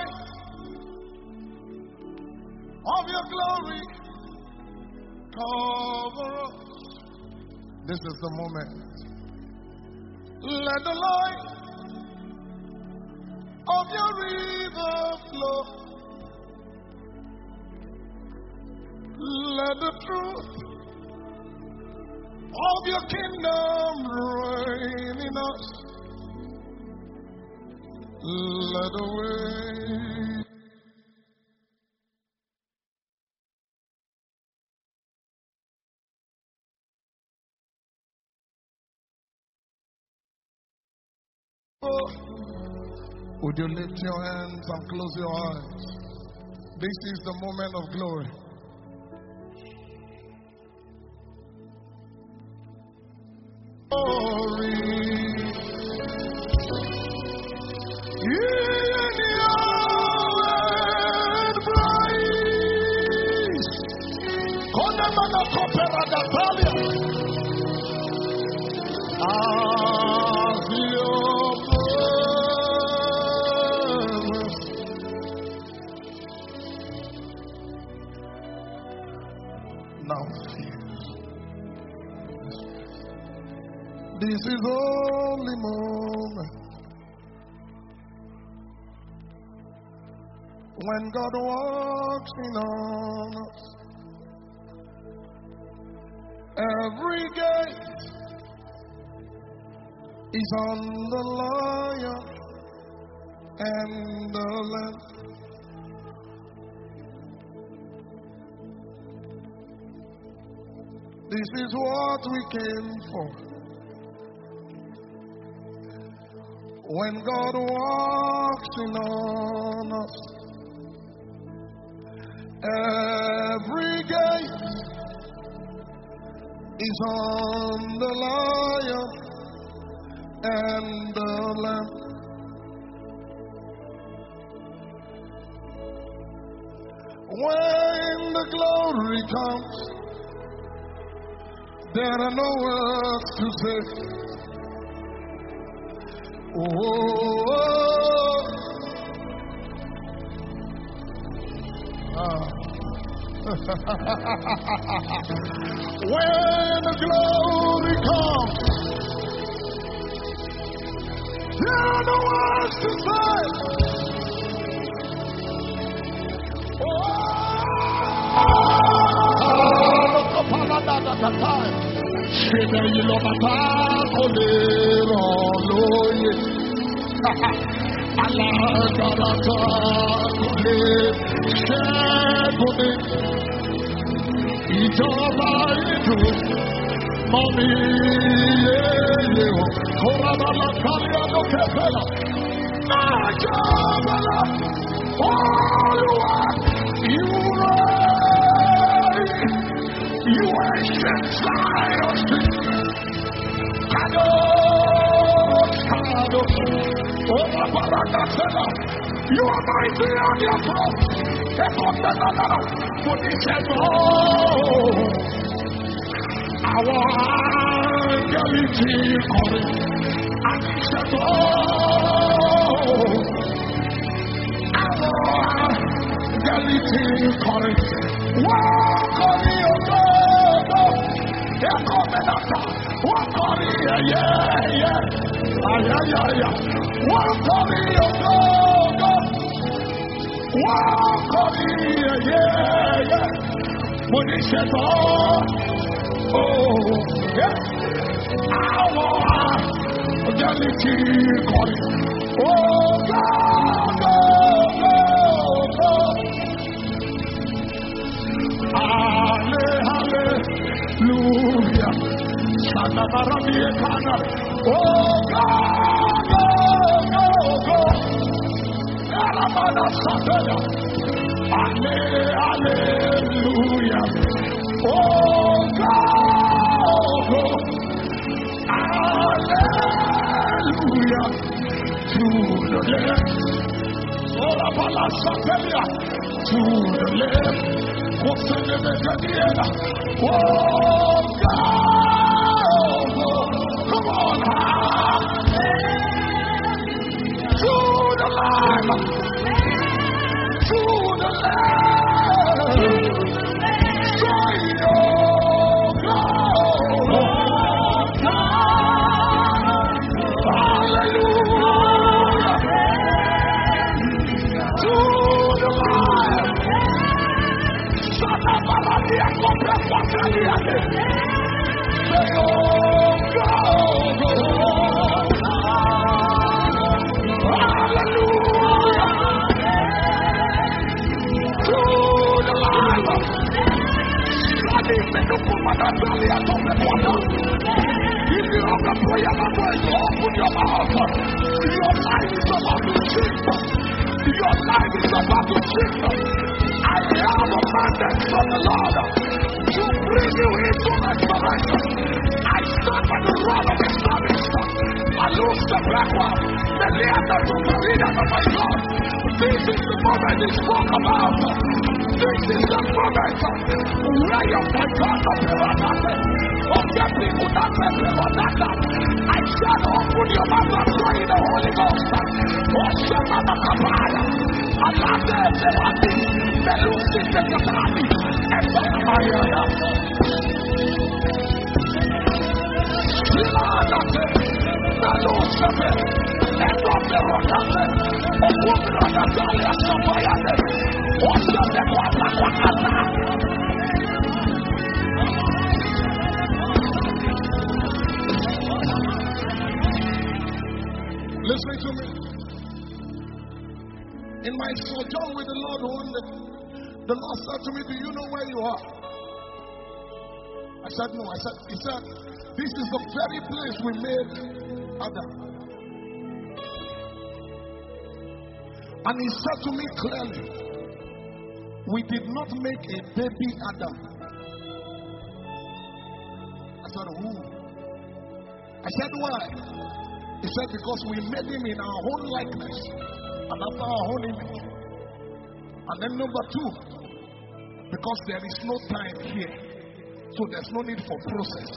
of your glory cover us. This is the moment. Let the light of your river flow. Let the truth of your kingdom reign in us. Let the way. Would you lift your hands and close your eyes? This is the moment of glory. Glory. This is only moment when God walks in on us. Every gate is on the Lion and the Lamb. This is what we came for. When God walks in on us, every gate is on the Lion and the Lamb. When the glory comes, there are no words to say. When the glory comes, there are no words to say. Ìjọba ìdù mọ́mí yéyé o, kórabala kárí ọlọ́kẹ́ fẹ́lá. Náà jọba Olúwa ìwúrọ̀ ìwé ìṣẹ̀ṣẹ̀ ọ̀sìn. Kádó kádó, ó bá bàrà dàtẹ́lá. You are mighty on your throne. Take on the Lord. Put his head on. Our angelity calling. And he said, oh, our angelity calling. Wow! Listen to me. In my sojourn with the Lord one day, the Lord said to me, do you know where you are? I said, no. He said, this is the very place we made Adam. And he said to me clearly, we did not make a baby Adam. I said, who? I said, why? He said, because we made him in our own likeness and after our own image. And then number two, because there is no time here, so there's no need for process.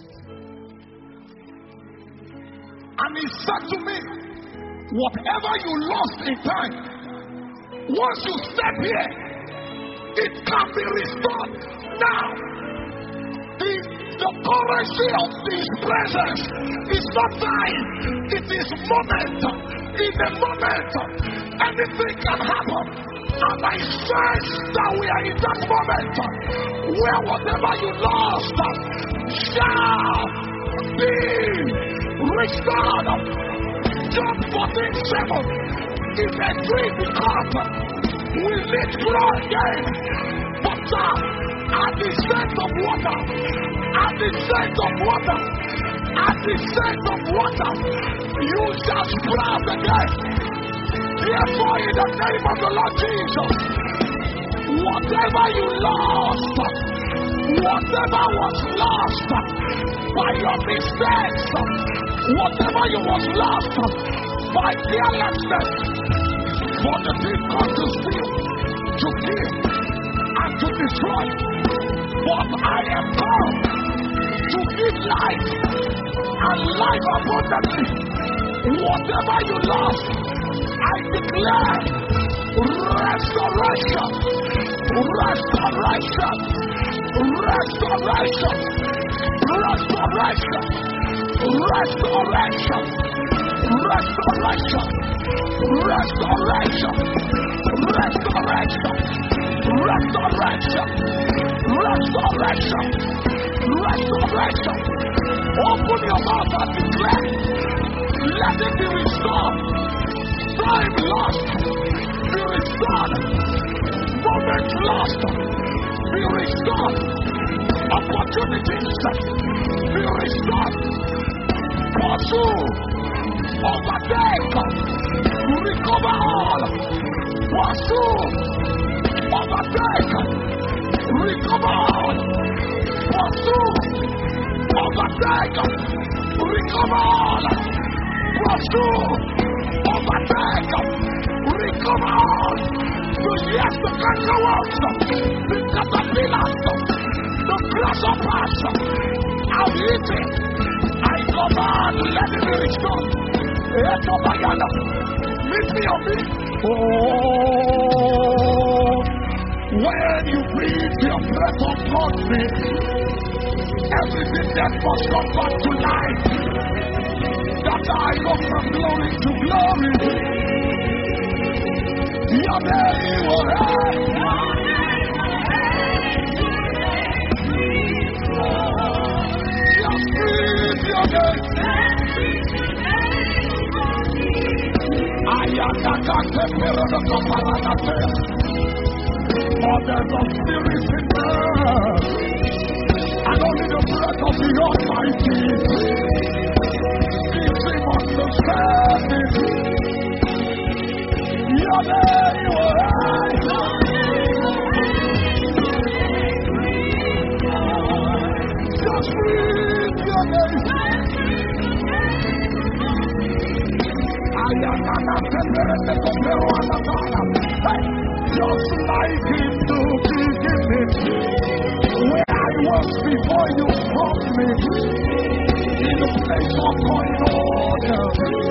And he said to me, whatever you lost in time, once you step here, it can be restored now. The currency of this presence is not time, it is moment. In the moment, anything can happen. And I sense that we are in that moment where whatever you lost shall be restored. John 14:7. If a tree be cut, will it grow again? But at the scent of water, at the scent of water, at the scent of water, you shall sprout again. Therefore, in the name of the Lord Jesus, whatever you lost, whatever was lost by your mistakes, whatever you was lost by carelessness, for the thief comes to steal, to kill, and to destroy. But I am come to give life and life abundantly. Whatever you lost, I declare restoration, restoration, restoration, restoration, Restoration. Restoration. Restoration. Restoration. Restoration. Restoration. Restoration. Open your mouth and declare. Let it be restored. Time lost. Be restored. Moment lost. Be restored. Opportunities. Be restored. Pursue. Overtake. Recover all. Pursue. Overtake. Recover all. Pursue. Overtake. Recover all. Pursue. Overtake. Recover all. The years the cankerworms, the caterpillars, the grasshoppers have eaten. I command, let it be restored. Meet me on me. Oh, when you breathe your breath of God, everything that must come back to life. That I go from glory to glory. Your name will reign. Just breathe your name. I am the Mothers of spirits in earth, and only the breath of the Almighty gives him understanding. Your name will rise. Just breathe your name. Just like in the beginning, where I was before you brought me, in the place of koinonia.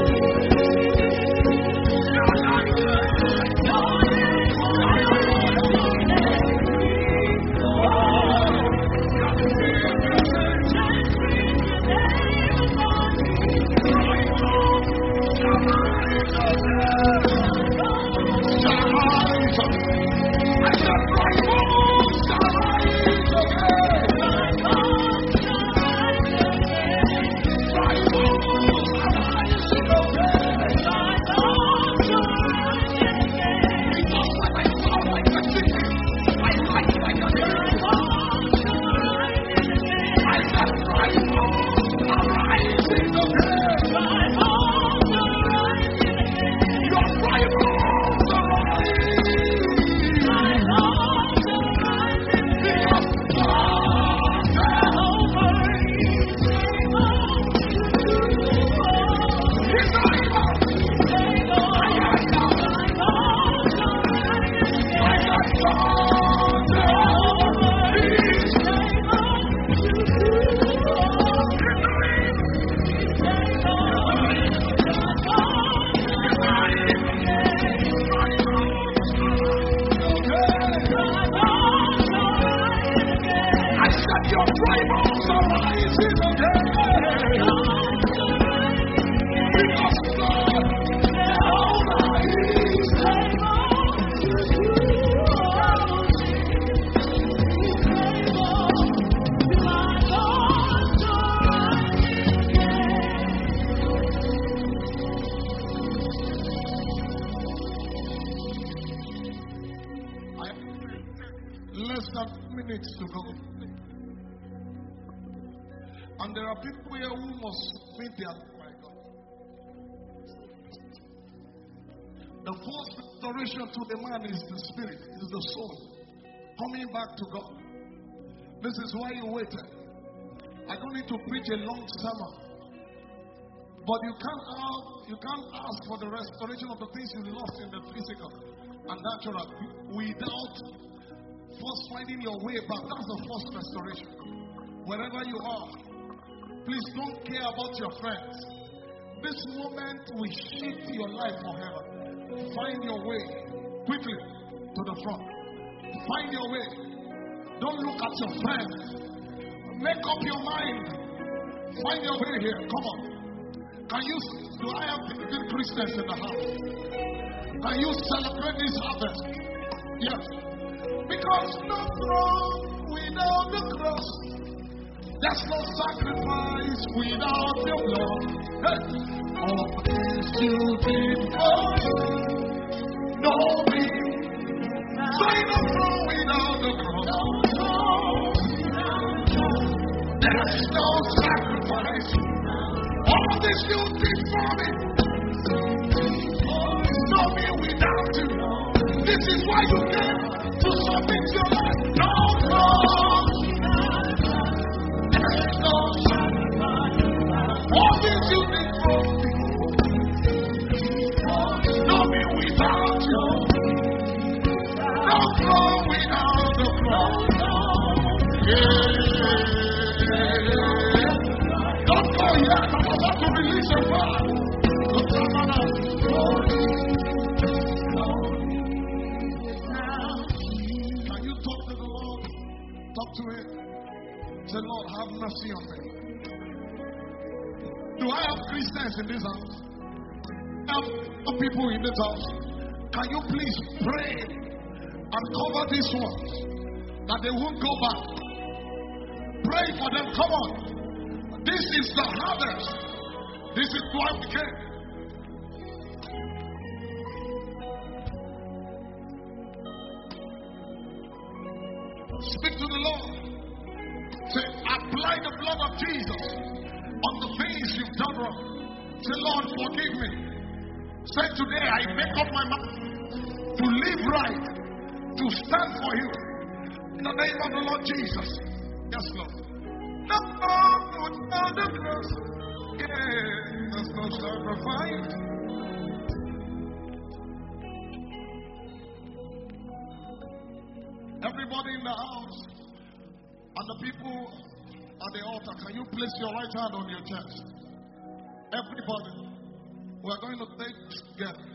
To go. And there are people here who must meet their my God. The first restoration to the man is the spirit, is the soul. Coming back to God. This is why you waited. I don't need to preach a long sermon. But you can't ask for the restoration of the things you lost in the physical and natural without first finding your way back. That's the first restoration. Wherever you are, please don't care about your friends. This moment will shift your life forever. Find your way quickly to the front. Find your way. Don't look at your friends. Make up your mind. Find your way here. Come on. Do I have good Christians in the house? Can you celebrate this harvest? Yes. Because no throne without the cross. There's no sacrifice without your blood. Hey. All things you did for no me. Say no throne without the cross. There's no sacrifice. All this you did for me. No me without you. This is why you came to submit your life. No cross. There's no sacrifice. All this you did for me. No me without you. No cross without the cross. Yeah. Don't go yet. I'm about to release your fire. Can you talk to the Lord? Talk to Him. Say, Lord, have mercy on me. Do I have Christians in this house? Have people in this house? Can you please pray and cover these ones that they won't go back? Pray for them. Come on. This is the harvest. This is why we came. Speak to the Lord. Say, apply the blood of Jesus on the things you've done wrong. Say, Lord, forgive me. Say, today I make up my mind to live right, to stand for you. In the name of the Lord Jesus. Yes, Lord. No, without the cross. Yeah, there's no sacrifice. Everybody in the house and the people at the altar, can you place your right hand on your chest? Everybody, we are going to take this together.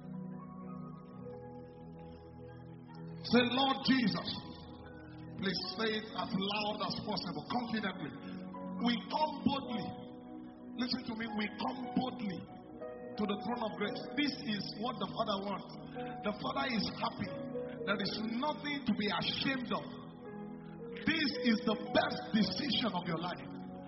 Say, Lord Jesus. Please say it as loud as possible, confidently. We come boldly. Listen to me. We come boldly to the throne of grace. This is what the Father wants. The Father is happy. There is nothing to be ashamed of. This is the best decision of your life.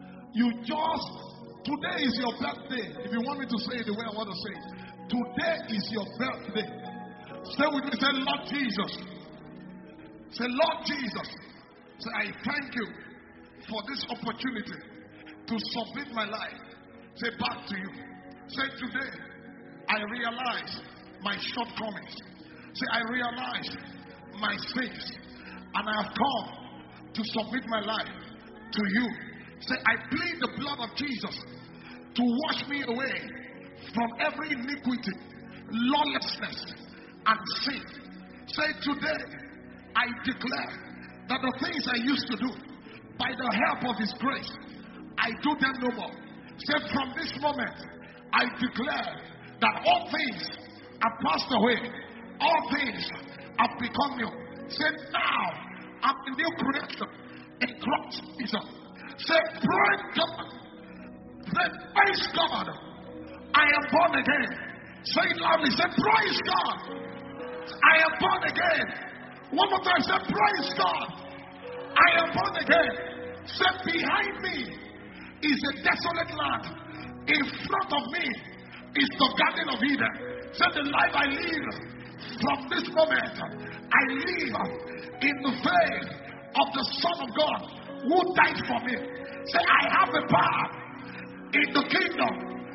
Today is your birthday. If you want me to say it the way I want to say it. Today is your birthday. Say with me, say, Lord Jesus. Say, Lord Jesus. Say, I thank you for this opportunity to submit my life. Say, back to you. Say, today, I realize my shortcomings. Say, I realize my sins. And I have come to submit my life to you. Say, I plead the blood of Jesus to wash me away from every iniquity, lawlessness, and sin. Say, today, I declare that the things I used to do, by the help of His grace, I do them no more. Say, from this moment, I declare that all things are passed away. All things have become new. Say, now, I'm a new creation in Christ Jesus. Say, praise God. Say, praise God. I am born again. Say it loudly. Say, praise God. I am born again. One more time. Say, praise God. I am born again. Say, behind me is a desolate land. In front of me is the Garden of Eden. Say, the life I live from this moment, I live in the faith of the Son of God who died for me. Say, I have the power in the kingdom.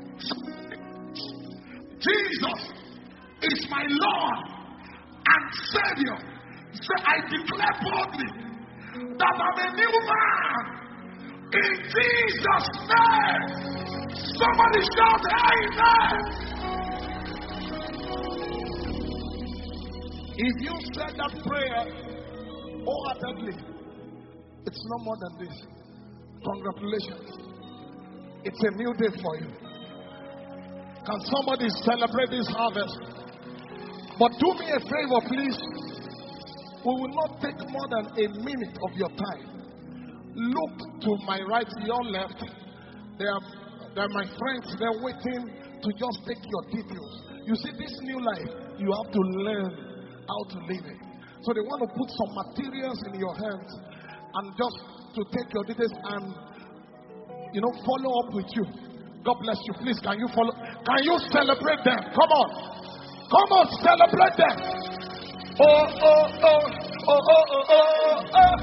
Jesus is my Lord and Savior. Say, I declare boldly that I'm a new man in Jesus' name. Somebody shout amen. If you said that prayer wholeheartedly, it's no more than this. Congratulations. It's a new day for you. Can somebody celebrate this harvest? But do me a favor, please. We will not take more than a minute of your time. Look to my right, your left, They are my friends. They're waiting to just take your details. You see, this new life, you have to learn how to live it. So they want to put some materials in your hands and just to take your details and, follow up with you. God bless you. Please, can you follow? Can you celebrate them? Come on. Come on, celebrate them. Oh, oh, oh, oh, oh, oh, oh, oh.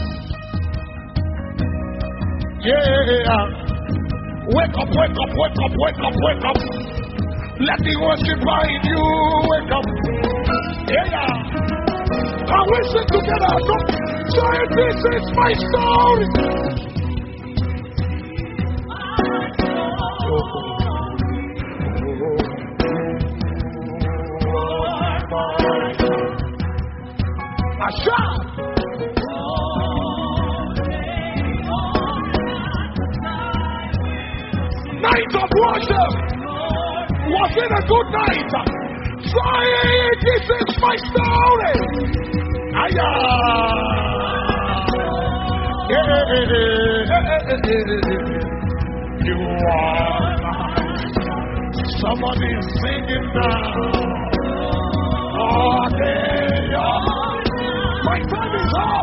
Yeah. Wake up, wake up, wake up, wake up, wake up. Let the worshiper in you wake up. Yeah. Can we sing together? Say, this is my story. Asha. Night of worship. Was it a good night? Say, this is my story. Aya. You are. Somebody singing now. Oh, they are. My time is up.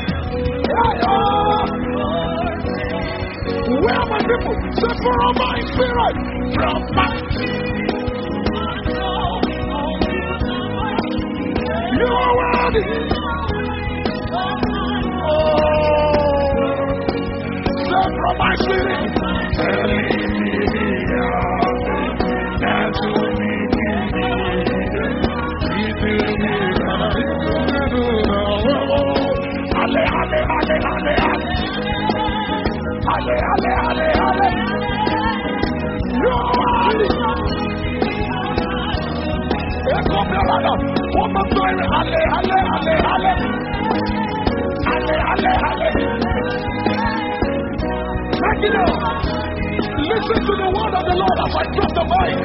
Where are my people? Say, from my spirit. From my you are worthy. Say, from my spirit. Listen to the word of the Lord as I drop the mic.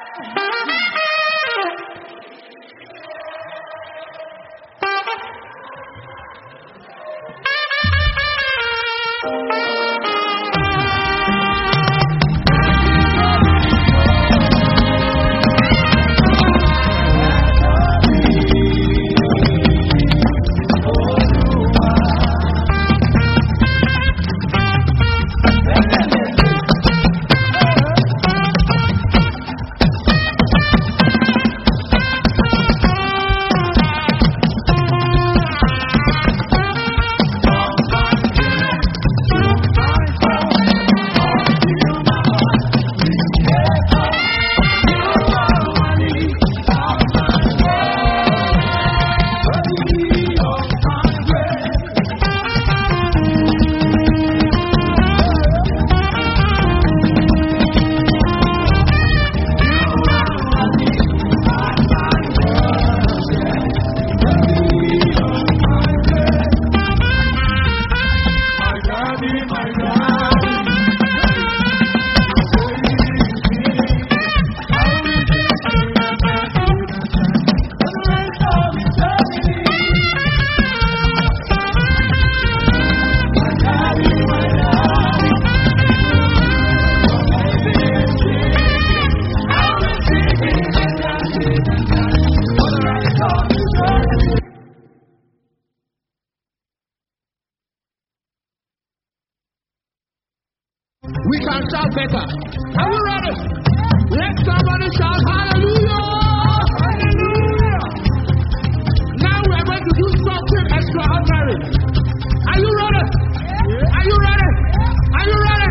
We can shout better. Are you ready? Let somebody shout hallelujah! Hallelujah! Now we are going to do something extraordinary. Are you ready? Are you ready? Are you ready?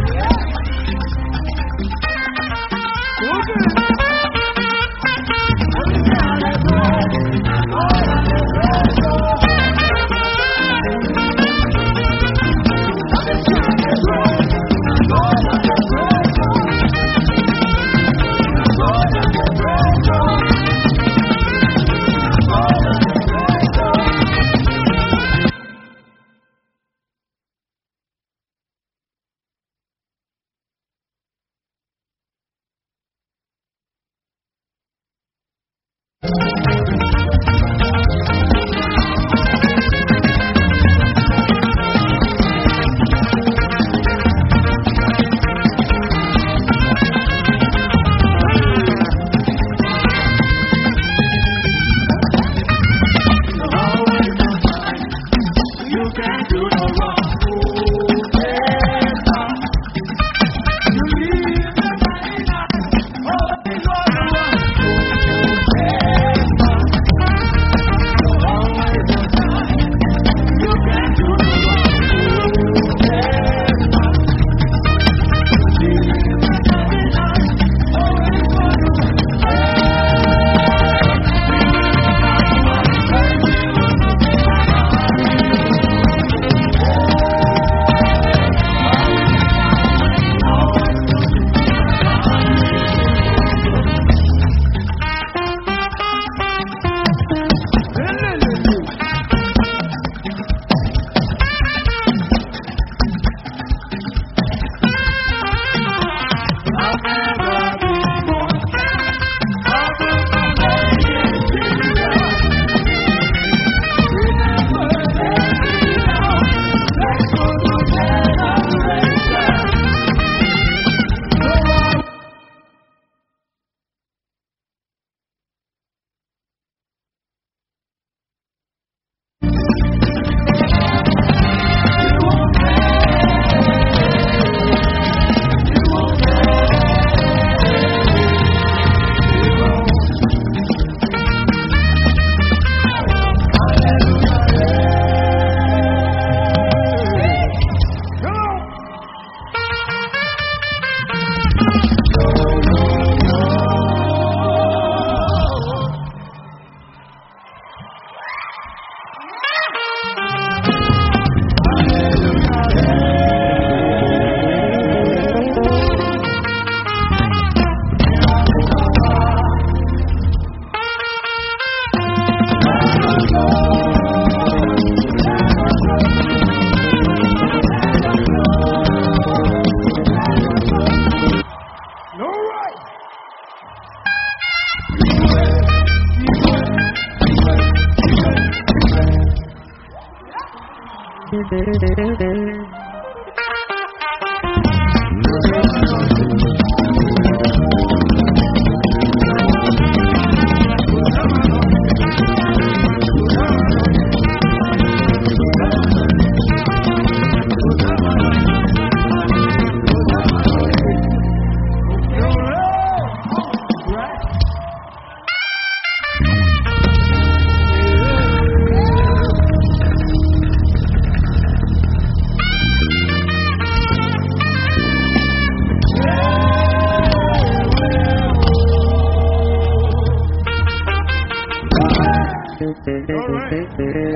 All right.